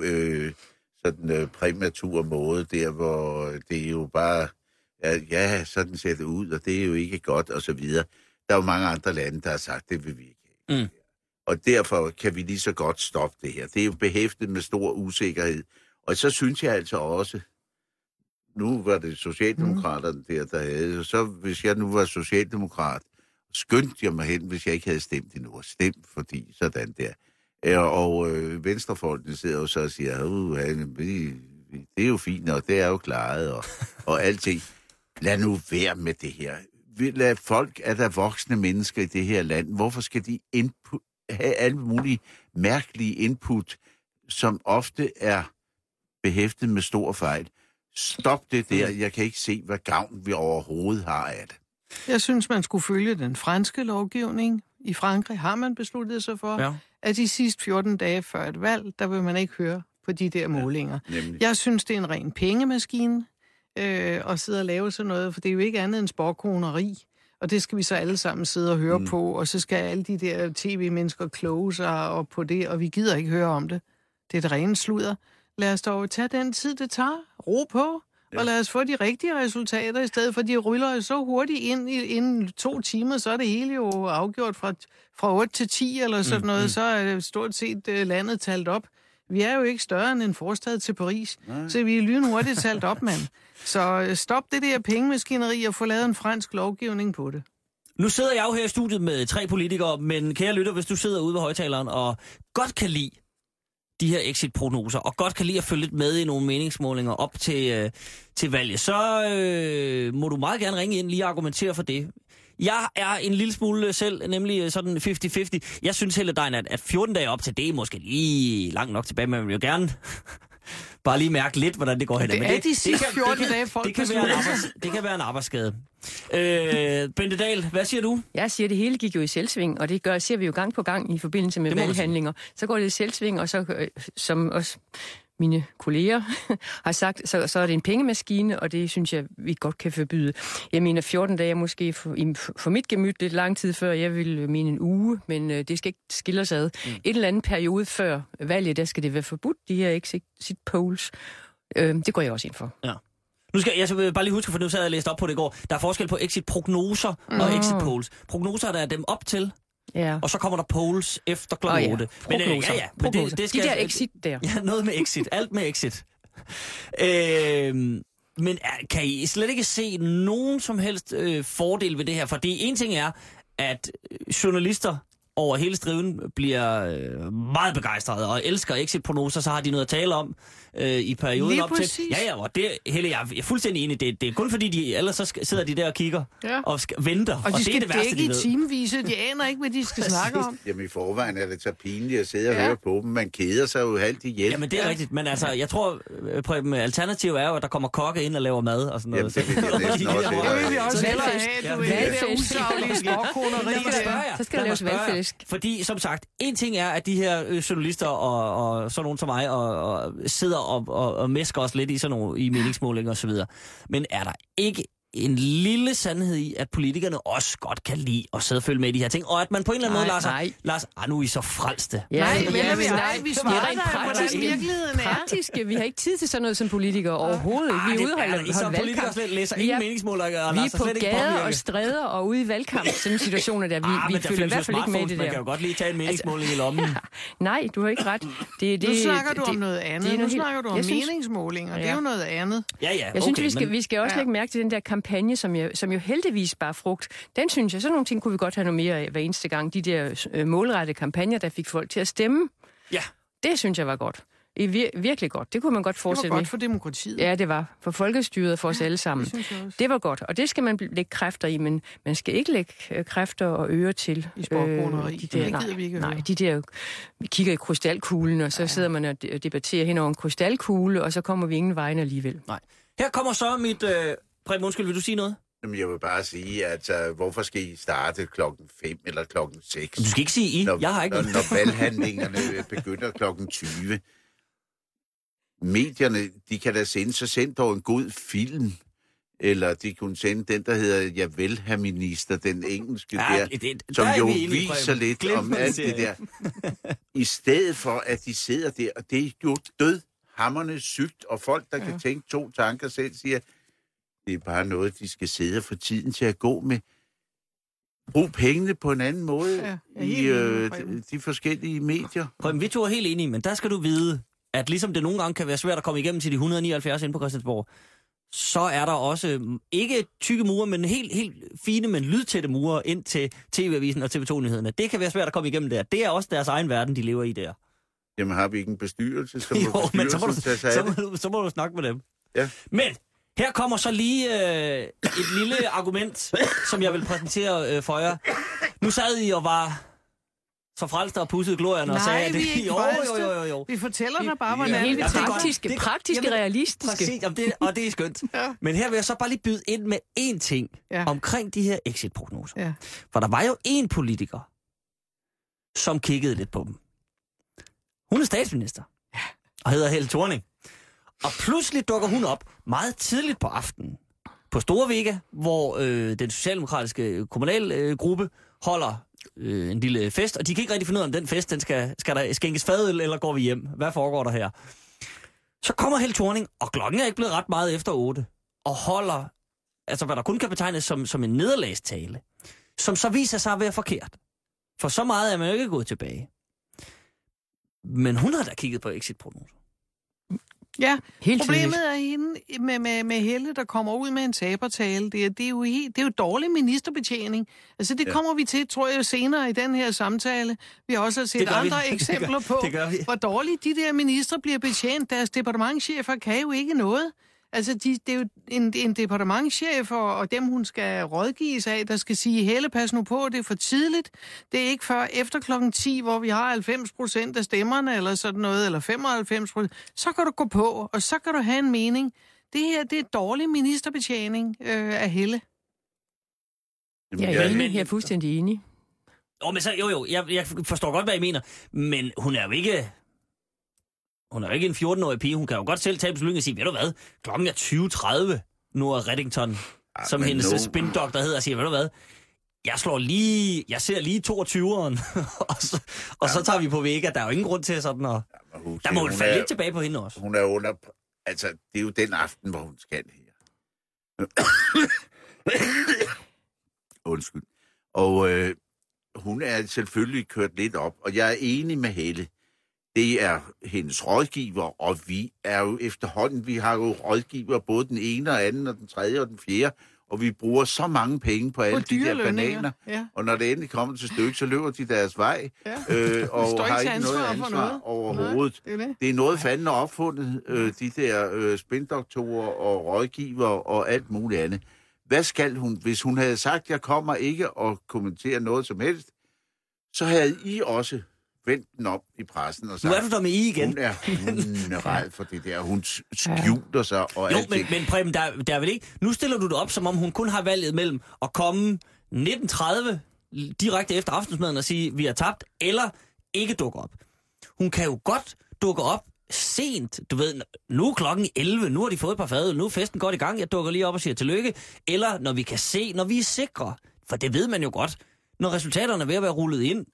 sådan præmatur måde, der hvor det er jo bare, ja, sådan ser det ud, og det er jo ikke godt, og så videre. Der er jo mange andre lande, der har sagt, det vil vi ikke. Og derfor kan vi lige så godt stoppe det her. Det er jo behæftet med stor usikkerhed. Og så synes jeg altså også, nu var det Socialdemokraterne der havde, så hvis jeg nu var socialdemokrat, skyndte jeg mig hen, hvis jeg ikke havde stemt endnu, og stemt, fordi sådan der. Og venstrefolkene sidder jo så og siger, det er jo fint, og det er jo klaret, og alting. Lad nu være med det her. Lad folk, er der voksne mennesker i det her land, hvorfor skal de have alle mulige mærkelige input, som ofte er behæftet med stor fejl? Stop det der. Jeg kan ikke se, hvad gavn vi overhovedet har af det. Jeg synes, man skulle følge den franske lovgivning. I Frankrig har man besluttet sig for, at de sidste 14 dage før et valg, der vil man ikke høre på de der målinger. Jeg synes, det er en ren pengemaskine at sidde og lave sådan noget, for det er jo ikke andet end spåkoneri. Og det skal vi så alle sammen sidde og høre på, og så skal alle de der tv-mennesker kloge sig op på det, og vi gider ikke høre om det. Det er det rene sludder. Lad os dog tage den tid, det tager. Ro på, og lad os få de rigtige resultater, i stedet for de ryller så hurtigt ind inden 2 timer, så er det hele jo afgjort fra 8 til 10 eller sådan noget, så er stort set landet talt op. Vi er jo ikke større end en forstad til Paris, så vi er lynhurtigt talt op, mand. Så stop det der pengemaskineri og få lavet en fransk lovgivning på det. Nu sidder jeg jo her i studiet med 3 politikere, men kære lytter, hvis du sidder ude ved højtaleren og godt kan lide de her exit-prognoser, og godt kan lide at følge lidt med i nogle meningsmålinger op til valget, så må du meget gerne ringe ind lige og argumentere for det. Jeg er en lille smule selv, nemlig sådan 50-50. Jeg synes hele dagen, at 14 dage op til det er måske lige langt nok tilbage, men man vil jo gerne bare lige mærke lidt, hvordan det går hen. Det er de sidste 14 dage, folk det kan være en arbejdsskade. Bente Dahl, hvad siger du? Jeg siger, det hele gik jo i selvsving, og det ser vi jo gang på gang i forbindelse med valghandlinger. Så går det i selvsving, og så, som også mine kolleger har sagt, så er det en pengemaskine, og det synes jeg, vi godt kan forbyde. Jeg mener 14 dage måske for mit gemyt lidt lang tid før, jeg vil mene en uge, men det skal ikke skille os ad. Et eller andet periode før valget, der skal det være forbudt, de her exit polls. Det går jeg også ind for. Ja. Nu skal jeg bare lige huske, for nu sad jeg og læste op på det i går. Der er forskel på exit-prognoser og exit-polls. Prognoser der er dem op til, og så kommer der polls efter kl. 8. Men det skal, de der exit der. Ja, noget med exit. Alt med exit. Men kan I slet ikke se nogen som helst fordel ved det her? For det en ting er, at journalister over hele striven bliver meget begejstrede og elsker exit-prognoser, så har de noget at tale om i perioden lige op præcis. til. Ja, og det, Helle, jeg er fuldstændig enig. Det er kun fordi, ellers så sidder de der og kigger og venter. Og de skal det er det værste, dække i timevise. De aner ikke, hvad de skal snakke om. Jamen i forvejen er det så pinligt at sidde og høre på dem. Man keder sig jo halvt ihjel. Jamen det er rigtigt, men altså, jeg tror, alternativet er jo, at der kommer kokke ind og laver mad og sådan noget. Jamen det vil jeg næsten også Det vil vi også hellere have, du ved. Det der usaglige småkoneri der. Så skal der laves valgflæsk. Fordi, som sagt, en ting er, at de her journalister og sådan nogen som mig og sidder og mæsker os lidt i sådan nogle i meningsmålinger og så videre. Men er der ikke en lille sandhed i, at politikerne også godt kan lide at sidde og følge med i de her ting, og at man på en eller anden måde, Lars, nu er I så frelste. Vi svarer dig, hvordan virkeligheden er. Praktisk, vi har ikke tid til sådan noget som politikere overhovedet. Vi er ude og holde valgkamp. Læser ingen meningsmålinger, vi er på gader og stræder og ude i valgkamp, sådan situationer der. Vi følger i hvert fald ikke med i det der. Man kan jo godt lige tage en meningsmåling i lommen. Nej, du har ikke ret. Nu snakker du om noget andet. Nu snakker du om meningsmålinger. Det er jo noget andet. Jeg synes, vi skal også lægge mærke til den der kampagne, som jo heldigvis bare frugt. Den synes jeg, sådan nogle ting kunne vi godt have noget mere af hver eneste gang. De der målrettede kampagner, der fik folk til at stemme. Ja. Det synes jeg var godt. Virkelig godt. Det kunne man godt fortsætte med. Det var godt for demokratiet. Ja, det var. For folkestyret og for os alle sammen. Det var godt. Og det skal man lægge kræfter i, men man skal ikke lægge kræfter og ører til. I sporkoneri. Det gider vi ikke nej, de der... Vi kigger i krystalkuglen, og så sidder man og debatterer hen over en krystalkugle, og så kommer vi ingen vejen alligevel. Nej. Her kommer så mit... Preben, undskyld, vil du sige noget? Jamen, jeg vil bare sige, at hvorfor skal I starte 5 eller 6? Du skal ikke sige I. Jeg har ikke når valghandlingerne begynder 20. Medierne, de kan da sende dog en god film. Eller de kunne sende den, der hedder Javel, herr minister, den engelske som jo viser lidt om alt det der. I stedet for, at de sidder der, og det er jo dødhamrende sygt, og folk, der kan tænke 2 tanker selv, siger, det er bare noget, de skal sidde og få tiden til at gå med. Brug pengene på en anden måde i de forskellige medier. Prøv, vi to er helt enige, men der skal du vide, at ligesom det nogle gange kan være svært at komme igennem til de 179 inde på Christiansborg, så er der også ikke tykke mure, men helt fine, men lydtætte mure ind til TV-avisen og TV2-nyhederne. Det kan være svært at komme igennem der. Det er også deres egen verden, de lever i der. Jamen har vi ikke en bestyrelse, som så må du snakke med dem. Ja. Men her kommer så lige et lille argument, som jeg vil præsentere for jer. Nu sad I og var så frelste og pudsede glorierne og sagde, at det... Jo. Vi fortæller dig bare, hvordan vi praktiske, realistiske. Præcis, og det er skønt. Ja. Men her vil jeg så bare lige byde ind med én ting omkring de her exit-prognoser. Ja. For der var jo en politiker, som kiggede lidt på dem. Hun er statsminister og hedder Helle Thorning. Og pludselig dukker hun op meget tidligt på aftenen på Storvega, hvor den socialdemokratiske kommunalgruppe holder en lille fest, og de kan ikke rigtig finde ud af, om den fest, den skal der skænkes fadøl, eller går vi hjem? Hvad foregår der her? Så kommer Helle Thorning, og klokken er ikke blevet ret meget efter 8, og holder, altså hvad der kun kan betegnes som en nederlagstale, som så viser sig at være forkert. For så meget er man jo ikke gået tilbage. Men hun har da kigget på exit-prognoser. Ja, helt problemet er hende med Helle, der kommer ud med en tabertale. Det er jo dårlig ministerbetjening. Altså det kommer vi til, tror jeg, senere i den her samtale. Vi har også set andre eksempler på, hvor dårligt de der ministre bliver betjent. Deres departementschefer kan jo ikke noget. Altså, det er jo en departementschef, og dem, hun skal rådgives af, der skal sige, Helle, pas nu på, det er for tidligt. Det er ikke før efter klokken 10, hvor vi har 90% af stemmerne, eller sådan noget, eller 95%. Så kan du gå på, og så kan du have en mening. Det her, det er dårlig ministerbetjening af Helle. Jeg er fuldstændig enig. Men så, jeg forstår godt, hvad I mener, men hun er jo ikke Hun er jo ikke en 14-årig pige. Hun kan jo godt selv tage beslutningen og sige, ved du hvad, klokken er 20.30, Nora Reddington, som hendes spindoktor hedder, og siger, ved du hvad, jeg ser lige 22'eren, og så tager vi på Vega. Der er jo ingen grund til sådan at... Der må hun falde lidt tilbage på hende også. Hun er under... Altså, det er jo den aften, hvor hun skal her. Undskyld. Og hun er selvfølgelig kørt lidt op, og jeg er enig med Helle. Det er hendes rådgiver, og vi er jo efterhånden, vi har jo rådgiver både den ene og anden, og den tredje og den fjerde, og vi bruger så mange penge på alle de der bananer, og når det endelig kommer til stykke, så løber de deres vej, og har ikke noget ansvar overhovedet. Det er noget fanden opfundet, de der spindoktorer og rådgiver og alt muligt andet. Hvad skal hun, hvis hun havde sagt, jeg kommer ikke og kommenterer noget som helst, så havde I også vendt den op i pressen og sagt, nu er du der med I igen. Hun er ræd for det der, hun skjuler sig og alt det. Men Preben, der er vel ikke... Nu stiller du det op, som om hun kun har valget mellem at komme 19:30 direkte efter aftensmaden og sige, vi har tabt, eller ikke dukke op. Hun kan jo godt dukke op sent. Du ved, nu er klokken 11, nu har de fået et par fadøl, nu er festen godt i gang, jeg dukker lige op og siger tillykke. Eller når vi kan se, når vi er sikre. For det ved man jo godt. Når resultaterne er ved at være rullet ind,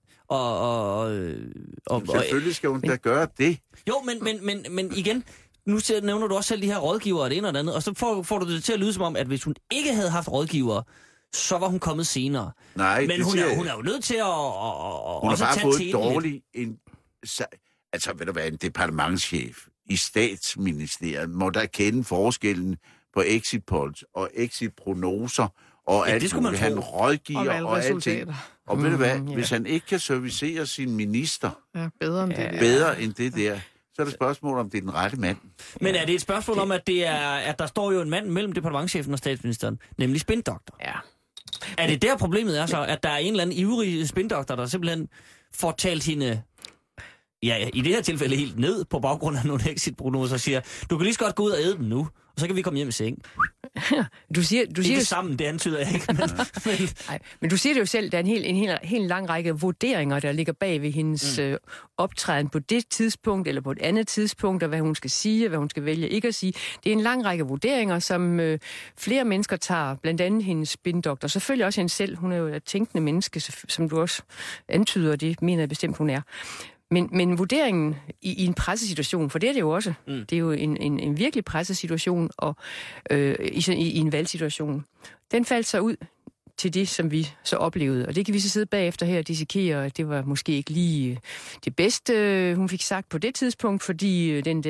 selvfølgelig skal hun da gøre det. Jo, men igen, nu nævner du også selv de her rådgivere, det ene og det andet, og så får du det til at lyde som om, at hvis hun ikke havde haft rådgivere, så var hun kommet senere. Nej, men hun er jo nødt til at hun har bare fået dårlig... Altså, ved du hvad, en departementschef i statsministeriet må der kende forskellen på exit polls og exit prognoser og alt det muligt. Han rådgiver og alting. Og ved du hvad, hvis han ikke kan servicere sin minister bedre end det der, så er det spørgsmål, om det er den rette mand. Men er det et spørgsmål om, at der står jo en mand mellem departementschefen og statsministeren, nemlig spindoktor? Ja. Er det der problemet er så, at der er en eller anden ivrig spindoktor, der simpelthen får talt hende... Ja, i det her tilfælde helt ned på baggrund af nogle exit-prognoser og siger, du kan lige så godt gå ud og æde dem nu, og så kan vi komme hjem i seng. Du siger ikke sammen, det antyder jeg ikke. Men du siger det jo selv, der er en helt lang række vurderinger, der ligger bag ved hendes optræden på det tidspunkt, eller på et andet tidspunkt, og hvad hun skal sige, og hvad hun skal vælge ikke at sige. Det er en lang række vurderinger, som flere mennesker tager, blandt andet hendes spindoktor, selvfølgelig også hende selv. Hun er jo et tænkende menneske, som du også antyder, og det mener jeg bestemt, hun er. Men vurderingen i en pressesituation, for det er det jo også, det er jo en virkelig pressesituation og i en valgsituation, den faldt så ud til det, som vi så oplevede. Og det kan vi så sidde bagefter her og dissekere, at det var måske ikke lige det bedste, hun fik sagt på det tidspunkt, fordi den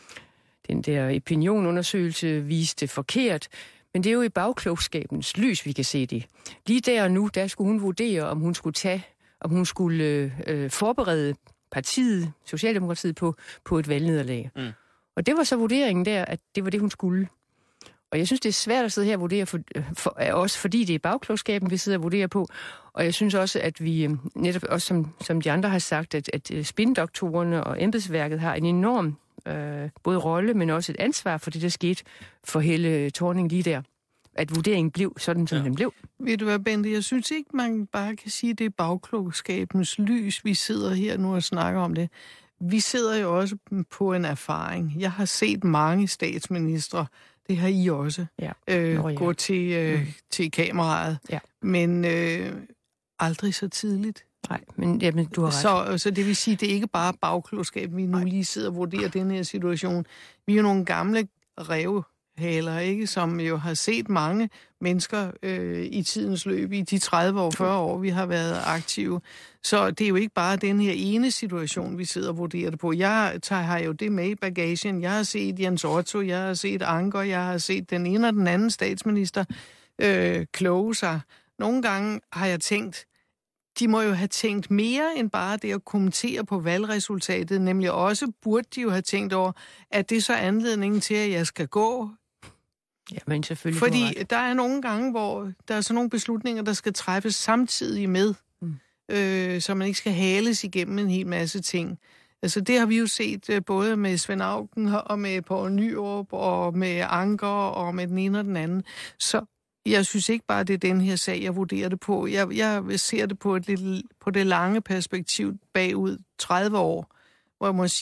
der opinionundersøgelse viste forkert. Men det er jo i bagklogskabens lys, vi kan se det. Lige der og nu, der skulle hun vurdere, om hun skulle forberede partiet, Socialdemokratiet, på et valgnederlag. Og det var så vurderingen der, at det var det, hun skulle. Og jeg synes, det er svært at sidde her og vurdere, også fordi det er bagklogskaben, vi sidder og vurderer på. Og jeg synes også, at vi netop også, som de andre har sagt, at spindoktorerne og embedsværket har en enorm både rolle, men også et ansvar for det, der skete for Helle Thorning lige der. At vurderingen blev sådan, som den blev. Ved du hvad, Bente, jeg synes ikke, man bare kan sige, at det er bagklogskabens lys, vi sidder her nu og snakker om det. Vi sidder jo også på en erfaring. Jeg har set mange statsministre, det har I også, gå til kameraet, men aldrig så tidligt. Nej, men du har ret. Så det vil sige, det er ikke bare bagklogskab, vi nu lige sidder og vurderer den her situation. Vi er jo nogle gamle rævehaler, ikke, som jo har set mange mennesker i tidens løb, i de 30 år, 40 år, vi har været aktive. Så det er jo ikke bare den her ene situation, vi sidder og vurderer det på. Jeg har jo det med i bagagen. Jeg har set Jens Otto, jeg har set Anker, jeg har set den ene og den anden statsminister kloge sig. Nogle gange har jeg tænkt, de må jo have tænkt mere end bare det at kommentere på valgresultatet, nemlig også burde de jo have tænkt over, at det er så anledningen til, at jeg skal gå. Ja, men selvfølgelig. Fordi der er nogle gange, hvor der er sådan nogle beslutninger, der skal træffes samtidig med, så man ikke skal hales igennem en hel masse ting. Altså det har vi jo set både med Svend Auken og med Poul Nyrup og med Anker og med den ene og den anden. Så jeg synes ikke bare, det er den her sag, jeg vurderer det på. Jeg ser det på det lange perspektiv bagud 30 år, hvor jeg må sige,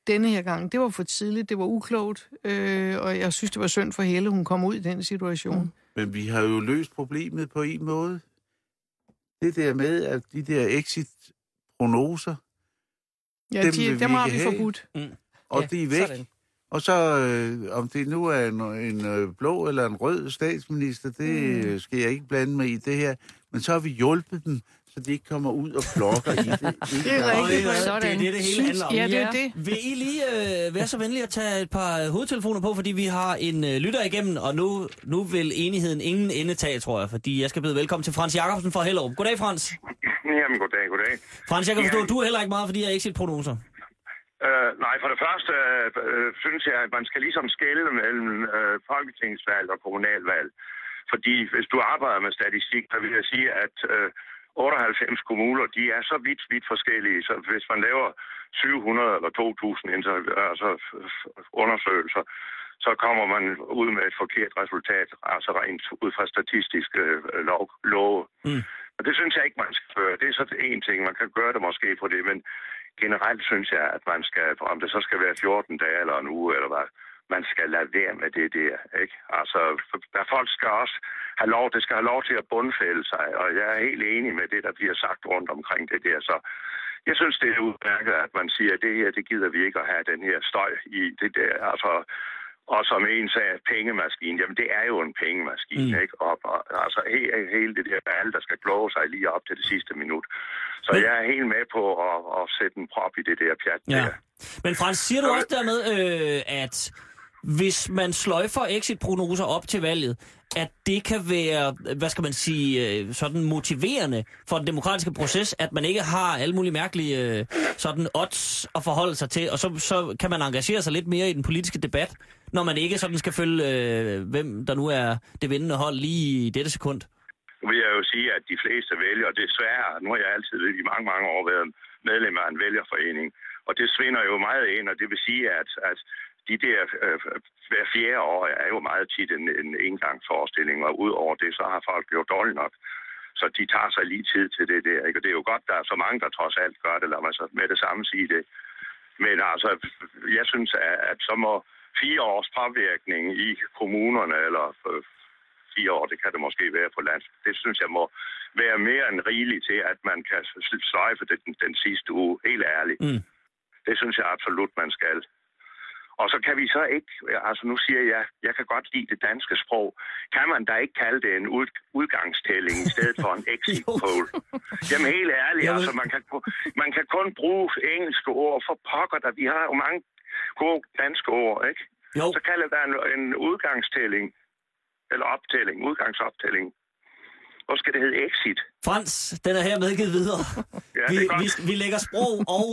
denne her gang. Det var for tidligt, det var uklogt, og jeg synes, det var synd for Helle, hun kom ud i den situation. Men vi har jo løst problemet på en måde. Det der med, at de der exit-prognoser, ja, dem har vi forbudt. Og ja, de er væk. Sådan. Og så, om det nu er en blå eller en rød statsminister, det skal jeg ikke blande mig i det her. Men så har vi hjulpet dem, så de ikke kommer ud og blokker i det. Det er rigtigt. Det er det hele handler om. Ja, det er det. Vil I lige være så venlige at tage et par hovedtelefoner på, fordi vi har en lytter igennem, og nu vil enigheden ingen ende tage, tror jeg, fordi jeg skal byde velkommen til Frans Jacobsen fra Hellerup. Goddag, Frans. Jamen, goddag. Frans, jeg kan forstå, at du er heller ikke meget, fordi jeg ikke set prognoser. Nej, for det første synes jeg, at man skal ligesom skelne mellem folketingsvalg og kommunalvalg. Fordi hvis du arbejder med statistik, så vil jeg sige, at 98 kommuner, de er så vidt forskellige. Så hvis man laver 700 eller 2.000 altså undersøgelser, så kommer man ud med et forkert resultat, altså rent ud fra statistiske love. Og det synes jeg ikke, man skal gøre. Det er så en ting. Man kan gøre det måske på det, men generelt synes jeg, at man skal, om det så skal være 14 dage eller en uge, eller hvad, man skal lade være med det der, ikke? Altså, folk skal også have lov, det skal have lov til at bundfælde sig, og jeg er helt enig med det, der bliver sagt rundt omkring det der, så jeg synes, det er udmærket, at man siger, at det her, det gider vi ikke at have den her støj i det der, altså. Og som en sagde, pengemaskine, jamen det er jo en pengemaskine, ikke? Og altså hele det der alle, der skal kloge sig lige op til det sidste minut. Så jeg er helt med på at sætte en prop i det der pjat der. Men Frans, siger du også dermed, at hvis man sløjfer exit-prognoser op til valget, at det kan være, hvad skal man sige, sådan motiverende for den demokratiske proces, at man ikke har alle mulige mærkelige sådan odds at forholde sig til, og så kan man engagere sig lidt mere i den politiske debat, når man ikke sådan skal følge, hvem der nu er det vindende hold lige i dette sekund? Nu vil jeg jo sige, at de fleste vælger, desværre, nu har jeg altid i mange år været medlem af en vælgerforening, og det svinder jo meget ind, og det vil sige, at de der hver fjerde år er jo meget tit en engangsforestilling, og ud over det, så har folk gjort dårligt nok. Så de tager sig lige tid til det der, ikke? Og det er jo godt, der er så mange, der trods alt gør det, lad mig så med det samme sige det. Men altså, jeg synes, at så må 4 års påvirkning i kommunerne, eller 4 år, det kan det måske være på land, det synes jeg må være mere end rigeligt til, at man kan sløjfe den sidste uge, helt ærligt. Det synes jeg absolut, man skal. Og så kan vi så ikke, altså nu siger jeg kan godt lide det danske sprog. Kan man da ikke kalde det en udgangstælling i stedet for en exit poll? Jamen helt ærligt, altså man kan kun bruge engelske ord for pokker, der vi har jo mange gode danske ord, ikke? Jo. Så kalder der en udgangstælling, eller optælling, udgangsoptælling. Hvor skal det hedde exit? Frans, den er her medgivet videre. Ja, vi lægger sprog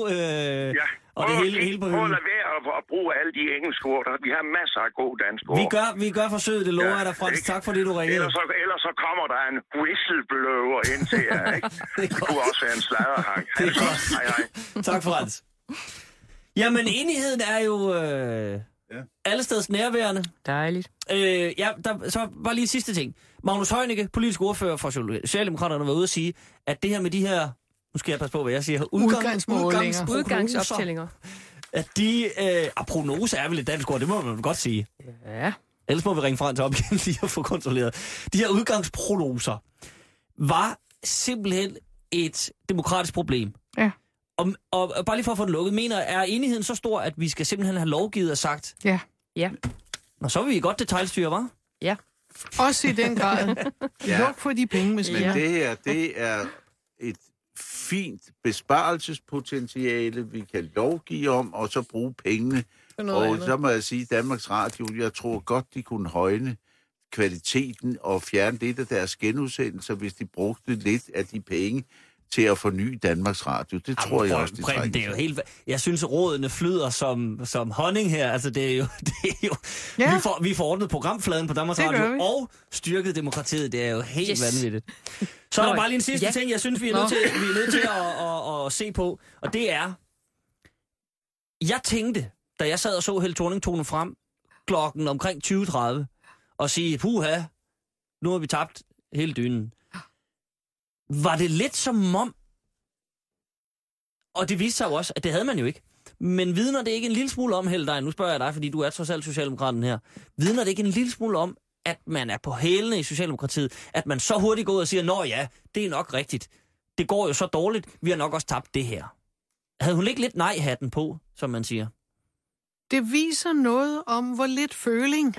og det hele på hylden. Prøv at lade være at bruge alle de engelske ord. Vi har masser af gode danske ord. Vi gør forsøget, det lover jeg dig, Frans. Tak for det, du ringede. Ellers så kommer der en whistleblower ind til jer, ikke? Det kunne også være en sladderhang. Det er godt. Hej. Tak, Frans. Jamen, enigheden er jo allesteds nærværende. Dejligt. Så bare lige sidste ting. Magnus Heunicke, politisk ordfører for Socialdemokraterne, var ude at sige, at det her med de her, nu skal jeg passe på, hvad jeg siger her, udgangsoptællinger. At de, prognose er vel et dansk ord, det må man godt sige. Ja. Ellers må vi ringe Frans op igen lige og få kontrolleret. De her udgangsprognoser var simpelthen et demokratisk problem. Ja. Og bare lige for at få den lukket, er enigheden så stor, at vi skal simpelthen have lovgivet og sagt? Ja. Og så vil vi godt detailstyre, hva'? Ja. Også i den grad. Luk for de penge, men det er et fint besparelsespotentiale, vi kan lovgive om, og så bruge pengene. Og så må jeg sige, Danmarks Radio, jeg tror godt, de kunne højne kvaliteten og fjerne lidt af deres genudsendelser, hvis de brugte lidt af de penge til at forny Danmarks Radio. Det tror jeg også, de trænger. Det er jo helt... Jeg synes, rådene flyder som honning her. Altså, det er jo ja. Vi får ordnet programfladen på Danmarks Radio og styrket demokratiet. Det er jo helt vanvittigt. Så er der bare lige en sidste ting, jeg synes, vi er nødt til at se på. Og det er... Jeg tænkte, da jeg sad og så Helle Thorning-Tone frem klokken omkring 20:30 og sige, puha, nu har vi tabt hele dynen. Var det lidt som om, og det viste sig jo også, at det havde man jo ikke, Men vidner det ikke en lille smule om, Helle, nu spørger jeg dig, fordi du er trods alt socialdemokraten her, vidner det ikke en lille smule om, at man er på hælene i Socialdemokratiet, at man så hurtigt går ud og siger, nå ja, det er nok rigtigt. Det går jo så dårligt, vi har nok også tabt det her. Havde hun ikke lidt nej-hatten på, som man siger? Det viser noget om, hvor lidt føling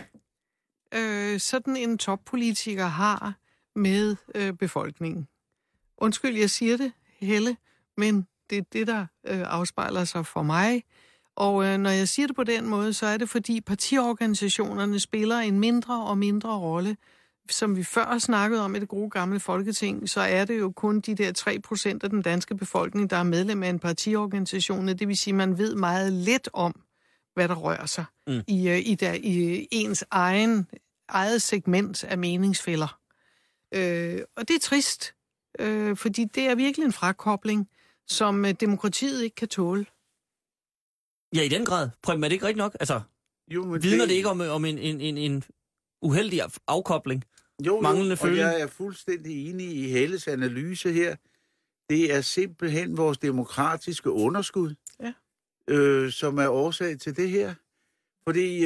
sådan en toppolitiker har med befolkningen. Undskyld, jeg siger det, Helle, men det er det, der afspejler sig for mig. Og når jeg siger det på den måde, så er det, fordi partiorganisationerne spiller en mindre og mindre rolle. Som vi før snakkede om i det gode gamle Folketing, så er det jo kun de der 3% af den danske befolkning, der er medlem af en partiorganisation. Det vil sige, at man ved meget lidt om, hvad der rører sig i ens eget segment af meningsfælder. Og det er trist, fordi det er virkelig en frakobling, som demokratiet ikke kan tåle. Ja, i den grad. Prøv, er det ikke rigtigt nok? Altså, vidner det ikke om en uheldig afkobling? Manglende føling? Og jeg er fuldstændig enig i Helles analyse her. Det er simpelthen vores demokratiske underskud, som er årsag til det her. Fordi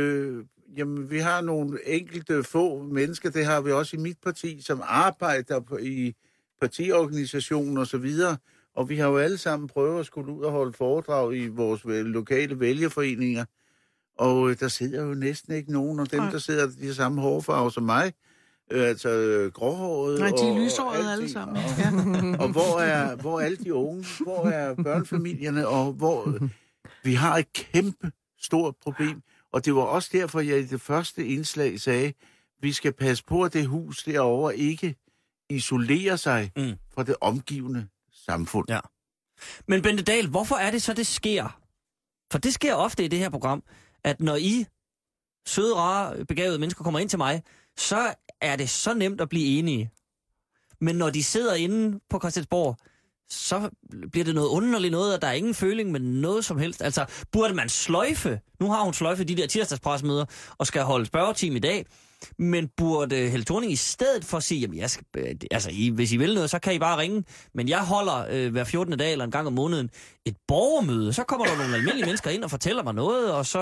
vi har nogle enkelte få mennesker, det har vi også i mit parti, som arbejder i partiorganisationen og så videre. Og vi har jo alle sammen prøvet at skulle ud og holde foredrag i vores lokale vælgerforeninger. Og der sidder jo næsten ikke nogen af dem, der sidder de samme hårfarver som mig. Altså gråhåret. Nej, de er lyshårede alle sammen. Og hvor er alle de unge? Hvor er børnefamilierne? Og hvor vi har et kæmpe stort problem. Og det var også derfor, jeg i det første indslag sagde, vi skal passe på, at det hus derovre ikke isolerer sig fra det omgivende samfund. Ja. Men Bente Dahl, hvorfor er det så, det sker? For det sker ofte i det her program, at når I søde, rare, begavede mennesker kommer ind til mig, så er det så nemt at blive enige. Men når de sidder inde på Christiansborg, så bliver det noget underligt noget, og der er ingen føling med noget som helst. Altså, burde man sløjfe? Nu har hun sløjfet de der tirsdagspressemøder og skal holde spørgetime i dag. Men burde Helle Thorning i stedet for at sige, jamen hvis I vil noget, så kan I bare ringe. Men jeg holder hver 14. dag eller en gang om måneden et borgermøde. Så kommer der nogle almindelige mennesker ind og fortæller mig noget, og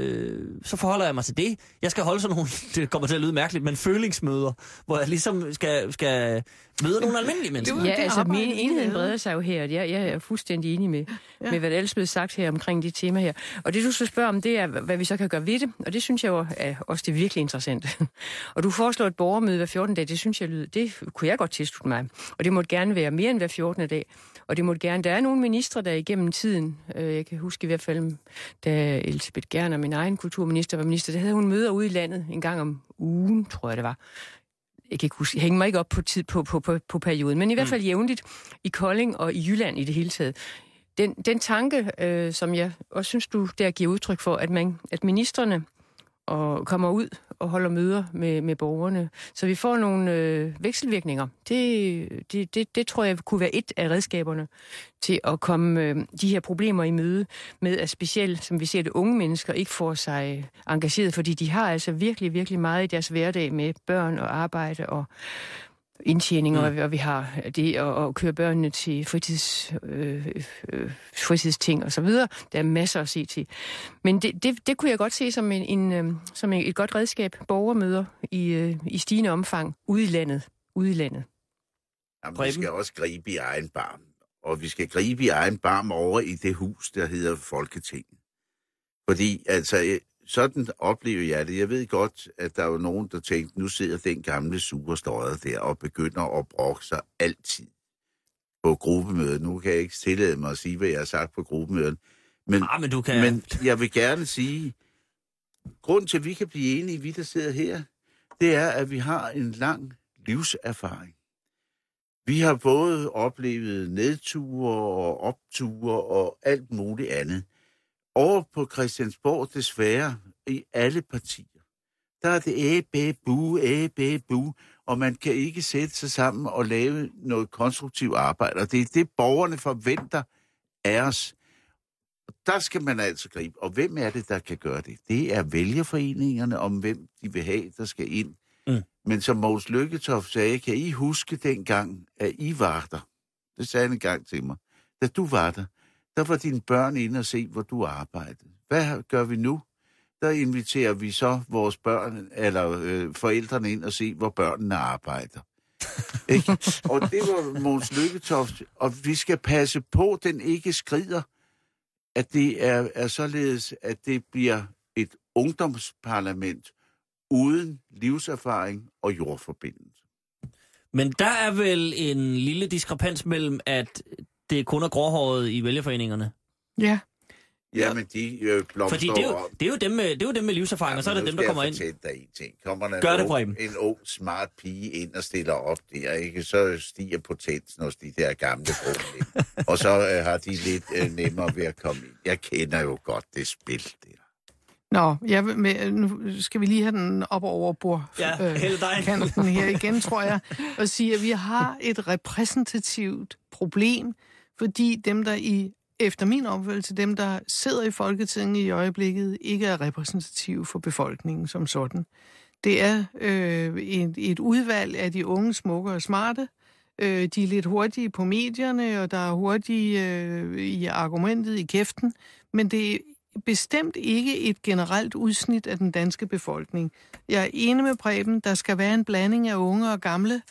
så forholder jeg mig til det. Jeg skal holde sådan nogle, det kommer til at lyde mærkeligt, men følingsmøder, hvor jeg ligesom skal møde nogle almindelige mennesker. Ja, altså min enhed breder sig jo her. Jeg er fuldstændig enig med hvad der ellers blev sagt her omkring de tema her. Og det du så spørger om, det er, hvad vi så kan gøre ved det. Og det synes jeg jo er også det virkelig interessant. Og du foreslår et borgermøde hver 14. dag, det synes jeg det kunne jeg godt tilslutte mig. Og det måtte gerne være mere end hver 14. dag. Og det måtte gerne, der er nogle ministre, der igennem tiden, jeg kan huske i hvert fald, da Elsebeth Gerner, min egen kulturminister, var minister, der havde hun møder ude i landet en gang om ugen, tror jeg det var. Jeg kan ikke huske, jeg hænger mig ikke op på tid på perioden, men i hvert fald jævnligt i Kolding og i Jylland i det hele taget. Den tanke, som jeg også synes, du der giver udtryk for, at ministerne kommer ud og holder møder med borgerne, så vi får nogle vekselvirkninger. Det tror jeg kunne være et af redskaberne til at komme de her problemer i møde med, at specielt, som vi ser det, unge mennesker ikke får sig engageret, fordi de har altså virkelig, virkelig meget i deres hverdag med børn og arbejde og indtjeninger, og vi har det at køre børnene til fritidsting og så videre. Der er masser at se til. Men det kunne jeg godt se som et godt redskab, borgermøder i stigende omfang ude i landet. Jamen, vi skal også gribe i egen barm. Og vi skal gribe i egen barm over i det hus, der hedder Folketinget. Fordi, altså, sådan oplever jeg det. Jeg ved godt, at der er jo nogen, der tænkte, nu sidder den gamle sure støder der og begynder at brokke sig altid på gruppemødet. Nu kan jeg ikke tillade mig at sige, hvad jeg har sagt på gruppemødet. Men jeg vil gerne sige, grunden til, at vi kan blive enige, vi der sidder her, det er, at vi har en lang livserfaring. Vi har både oplevet nedture og opture og alt muligt andet. Over på Christiansborg, desværre, i alle partier, der er det æbæ-bu, og man kan ikke sætte sig sammen og lave noget konstruktivt arbejde. Og det er det, borgerne forventer af os. Der skal man altså gribe. Og hvem er det, der kan gøre det? Det er vælgerforeningerne, om hvem de vil have, der skal ind. Men som Mogens Lykketoft sagde, kan I huske dengang, at I var der? Det sagde han en gang til mig. Da du var der, Der var dine børn inde og se, hvor du arbejdede. Hvad gør vi nu? Der inviterer vi så vores børn, eller forældrene ind og se, hvor børnene arbejder. Ikke? Og det var Mogens Lykketoft, og vi skal passe på, den ikke skrider, at det er således, at det bliver et ungdomsparlament uden livserfaring og jordforbindelse. Men der er vel en lille diskrepans mellem, at det kun er gråhåret i vælgerforeningerne? Ja. Ja, men de blomster. Fordi det er jo dem med livserfaring, og så er det dem, der kommer ind. Dig en ting. Kommer der en ung, smart pige ind og stiller op der, ikke? Så stiger potensen hos de der gamle brune. Og så har de lidt nemmere ved at komme ind. Jeg kender jo godt det spil der. Nå, nu skal vi lige have den op over bordkanten her igen, tror jeg, og sige, at vi har et repræsentativt problem, fordi dem, der efter min opfattelse, dem, der sidder i Folketinget i øjeblikket, ikke er repræsentative for befolkningen som sådan. Det er et udvalg af de unge, smukke og smarte. De er lidt hurtige på medierne, og der er hurtige i argumentet i kæften, men det er bestemt ikke et generelt udsnit af den danske befolkning. Jeg er enig med Preben, der skal være en blanding af unge og gamle.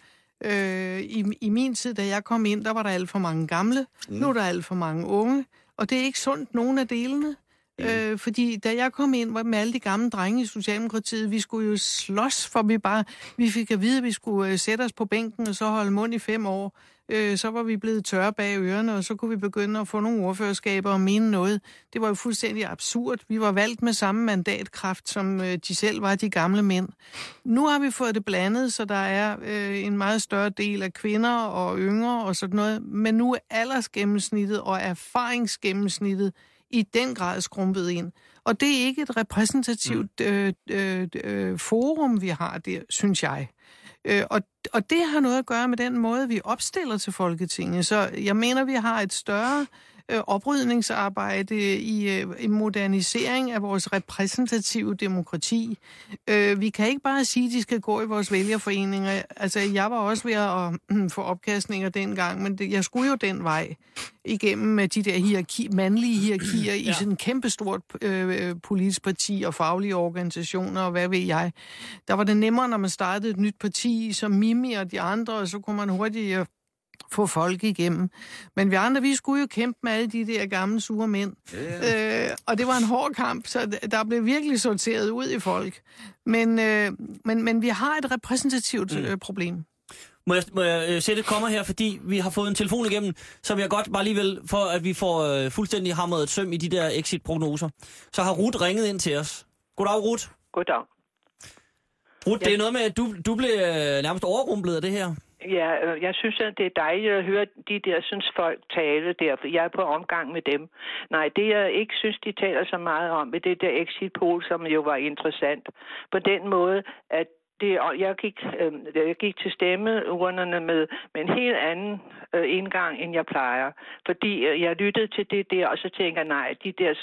I min tid, da jeg kom ind, der var der alt for mange gamle. Nu er der alt for mange unge. Og det er ikke sundt, nogen af delene. Fordi da jeg kom ind med alle de gamle drenge i Socialdemokratiet, vi skulle jo slås, for vi fik at vide, at vi skulle sætte os på bænken og så holde mund i 5 år. Så var vi blevet tørre bag ørerne, og så kunne vi begynde at få nogle ordførerskaber og mene noget. Det var jo fuldstændig absurd. Vi var valgt med samme mandatkraft, som de selv var, de gamle mænd. Nu har vi fået det blandet, så der er en meget større del af kvinder og yngre og sådan noget. Men nu er aldersgennemsnittet og erfaringsgennemsnittet i den grad skrumpet ind. Og det er ikke et repræsentativt forum, vi har der, synes jeg. Og det har noget at gøre med den måde, vi opstiller til Folketinget. Så jeg mener, vi har et større oprydningsarbejde i modernisering af vores repræsentative demokrati. Vi kan ikke bare sige, at de skal gå i vores vælgerforeninger. Altså, jeg var også ved at få opkastninger dengang, men jeg skulle jo den vej igennem de der mandlige hierarkier i sådan en kæmpestort politisk parti og faglige organisationer, og hvad ved jeg. Der var det nemmere, når man startede et nyt parti som Mimi og de andre, og så kunne man hurtigt få folk igennem. Men vi andre, vi skulle jo kæmpe med alle de der gamle sure mænd. Og det var en hård kamp, så der blev virkelig sorteret ud i folk. Men vi har et repræsentativt problem. Må jeg sætte et komma her, fordi vi har fået en telefon igennem, så vil jeg godt bare alligevel, for at vi får fuldstændig hamret et søm i de der exit-prognoser. Så har Ruth ringet ind til os. Goddag, Ruth. Goddag. Ruth, det er noget med, at du blev nærmest overrumplet af det her. Ja, jeg synes, at det er dejligt at høre de der, synes folk tale der, for jeg er på omgang med dem. Nej, det jeg ikke synes, de taler så meget om, med det der exit poll, som jo var interessant. På den måde, at jeg gik til stemmeurnerne med en helt anden indgang, end jeg plejer. Fordi jeg lyttede til det der, og så tænker jeg, nej, de der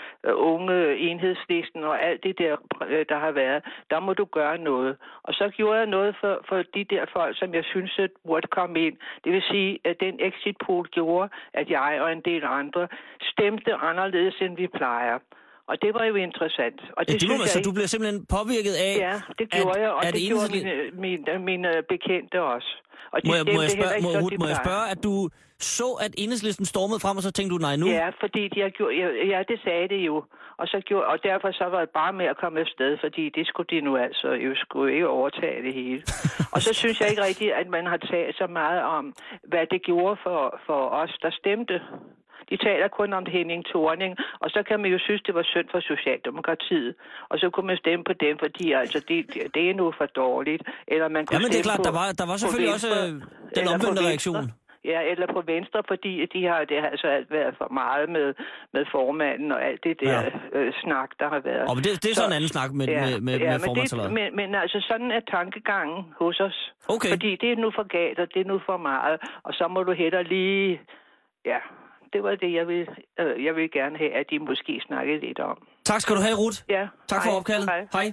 unge enhedslisten og alt det der har været, der må du gøre noget. Og så gjorde jeg noget for de der folk, som jeg synes burde komme ind. Det vil sige, at den exit poll gjorde, at jeg og en del andre stemte anderledes, end vi plejer. Og det var jo interessant. Og det synes jeg, så du bliver simpelthen påvirket af... Ja, det gjorde jeg, og det gjorde mine bekendte også. Og de må jeg spørge, at du så, at Enhedslisten stormede frem, og så tænkte du, nej, nu... Ja, fordi det sagde det jo. Og derfor så var det bare med at komme afsted, fordi det skulle de nu altså jo skulle ikke overtage det hele. Og så synes jeg ikke rigtigt, at man har talt så meget om, hvad det gjorde for os, der stemte. De taler kun om Henning Thorning, og så kan man jo synes, det var synd for Socialdemokratiet. Og så kunne man stemme på dem, fordi altså, det er nu for dårligt. Eller man kunne men det er klart, der var selvfølgelig også den omvendte reaktion. Ja, eller på Venstre, fordi det har altså alt været for meget med formanden og alt det der snak, der har været. Og det er sådan en anden snak med formandsaleret. Men altså, sådan er tankegangen hos os. Okay. Fordi det er nu for galt, og det er nu for meget, og så må du hellere lige... Ja, det var det, jeg vil gerne have, at de måske snakkede lidt om. Tak skal du have, Ruth. Ja. Tak for opkaldet. Hej.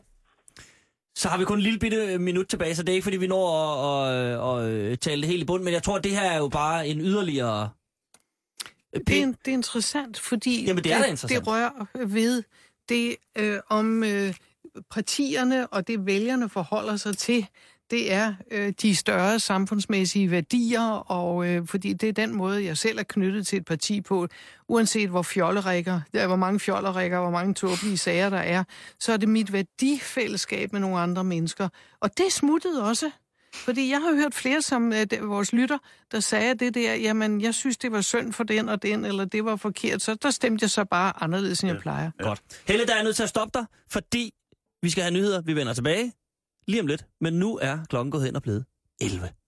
Så har vi kun en lille bitte minut tilbage, så det er ikke, fordi vi når at tale det helt i bund, men jeg tror, at det her er jo bare en yderligere Det er interessant, fordi Jamen, det rører ved det om partierne og det vælgerne forholder sig til. Det er de større samfundsmæssige værdier, og fordi det er den måde, jeg selv er knyttet til et parti på. Uanset hvor mange fjollerikker, hvor mange tåbelige sager der er, så er det mit værdifællesskab med nogle andre mennesker. Og det smuttede også. Fordi jeg har hørt flere som vores lytter, der sagde det der, jamen jeg synes, det var synd for den og den, eller det var forkert, så der stemte jeg så bare anderledes, end jeg plejer. Godt. Helle, der er nødt til at stoppe dig, fordi vi skal have nyheder. Vi vender tilbage lige om lidt, men nu er klokken gået hen og blevet 11.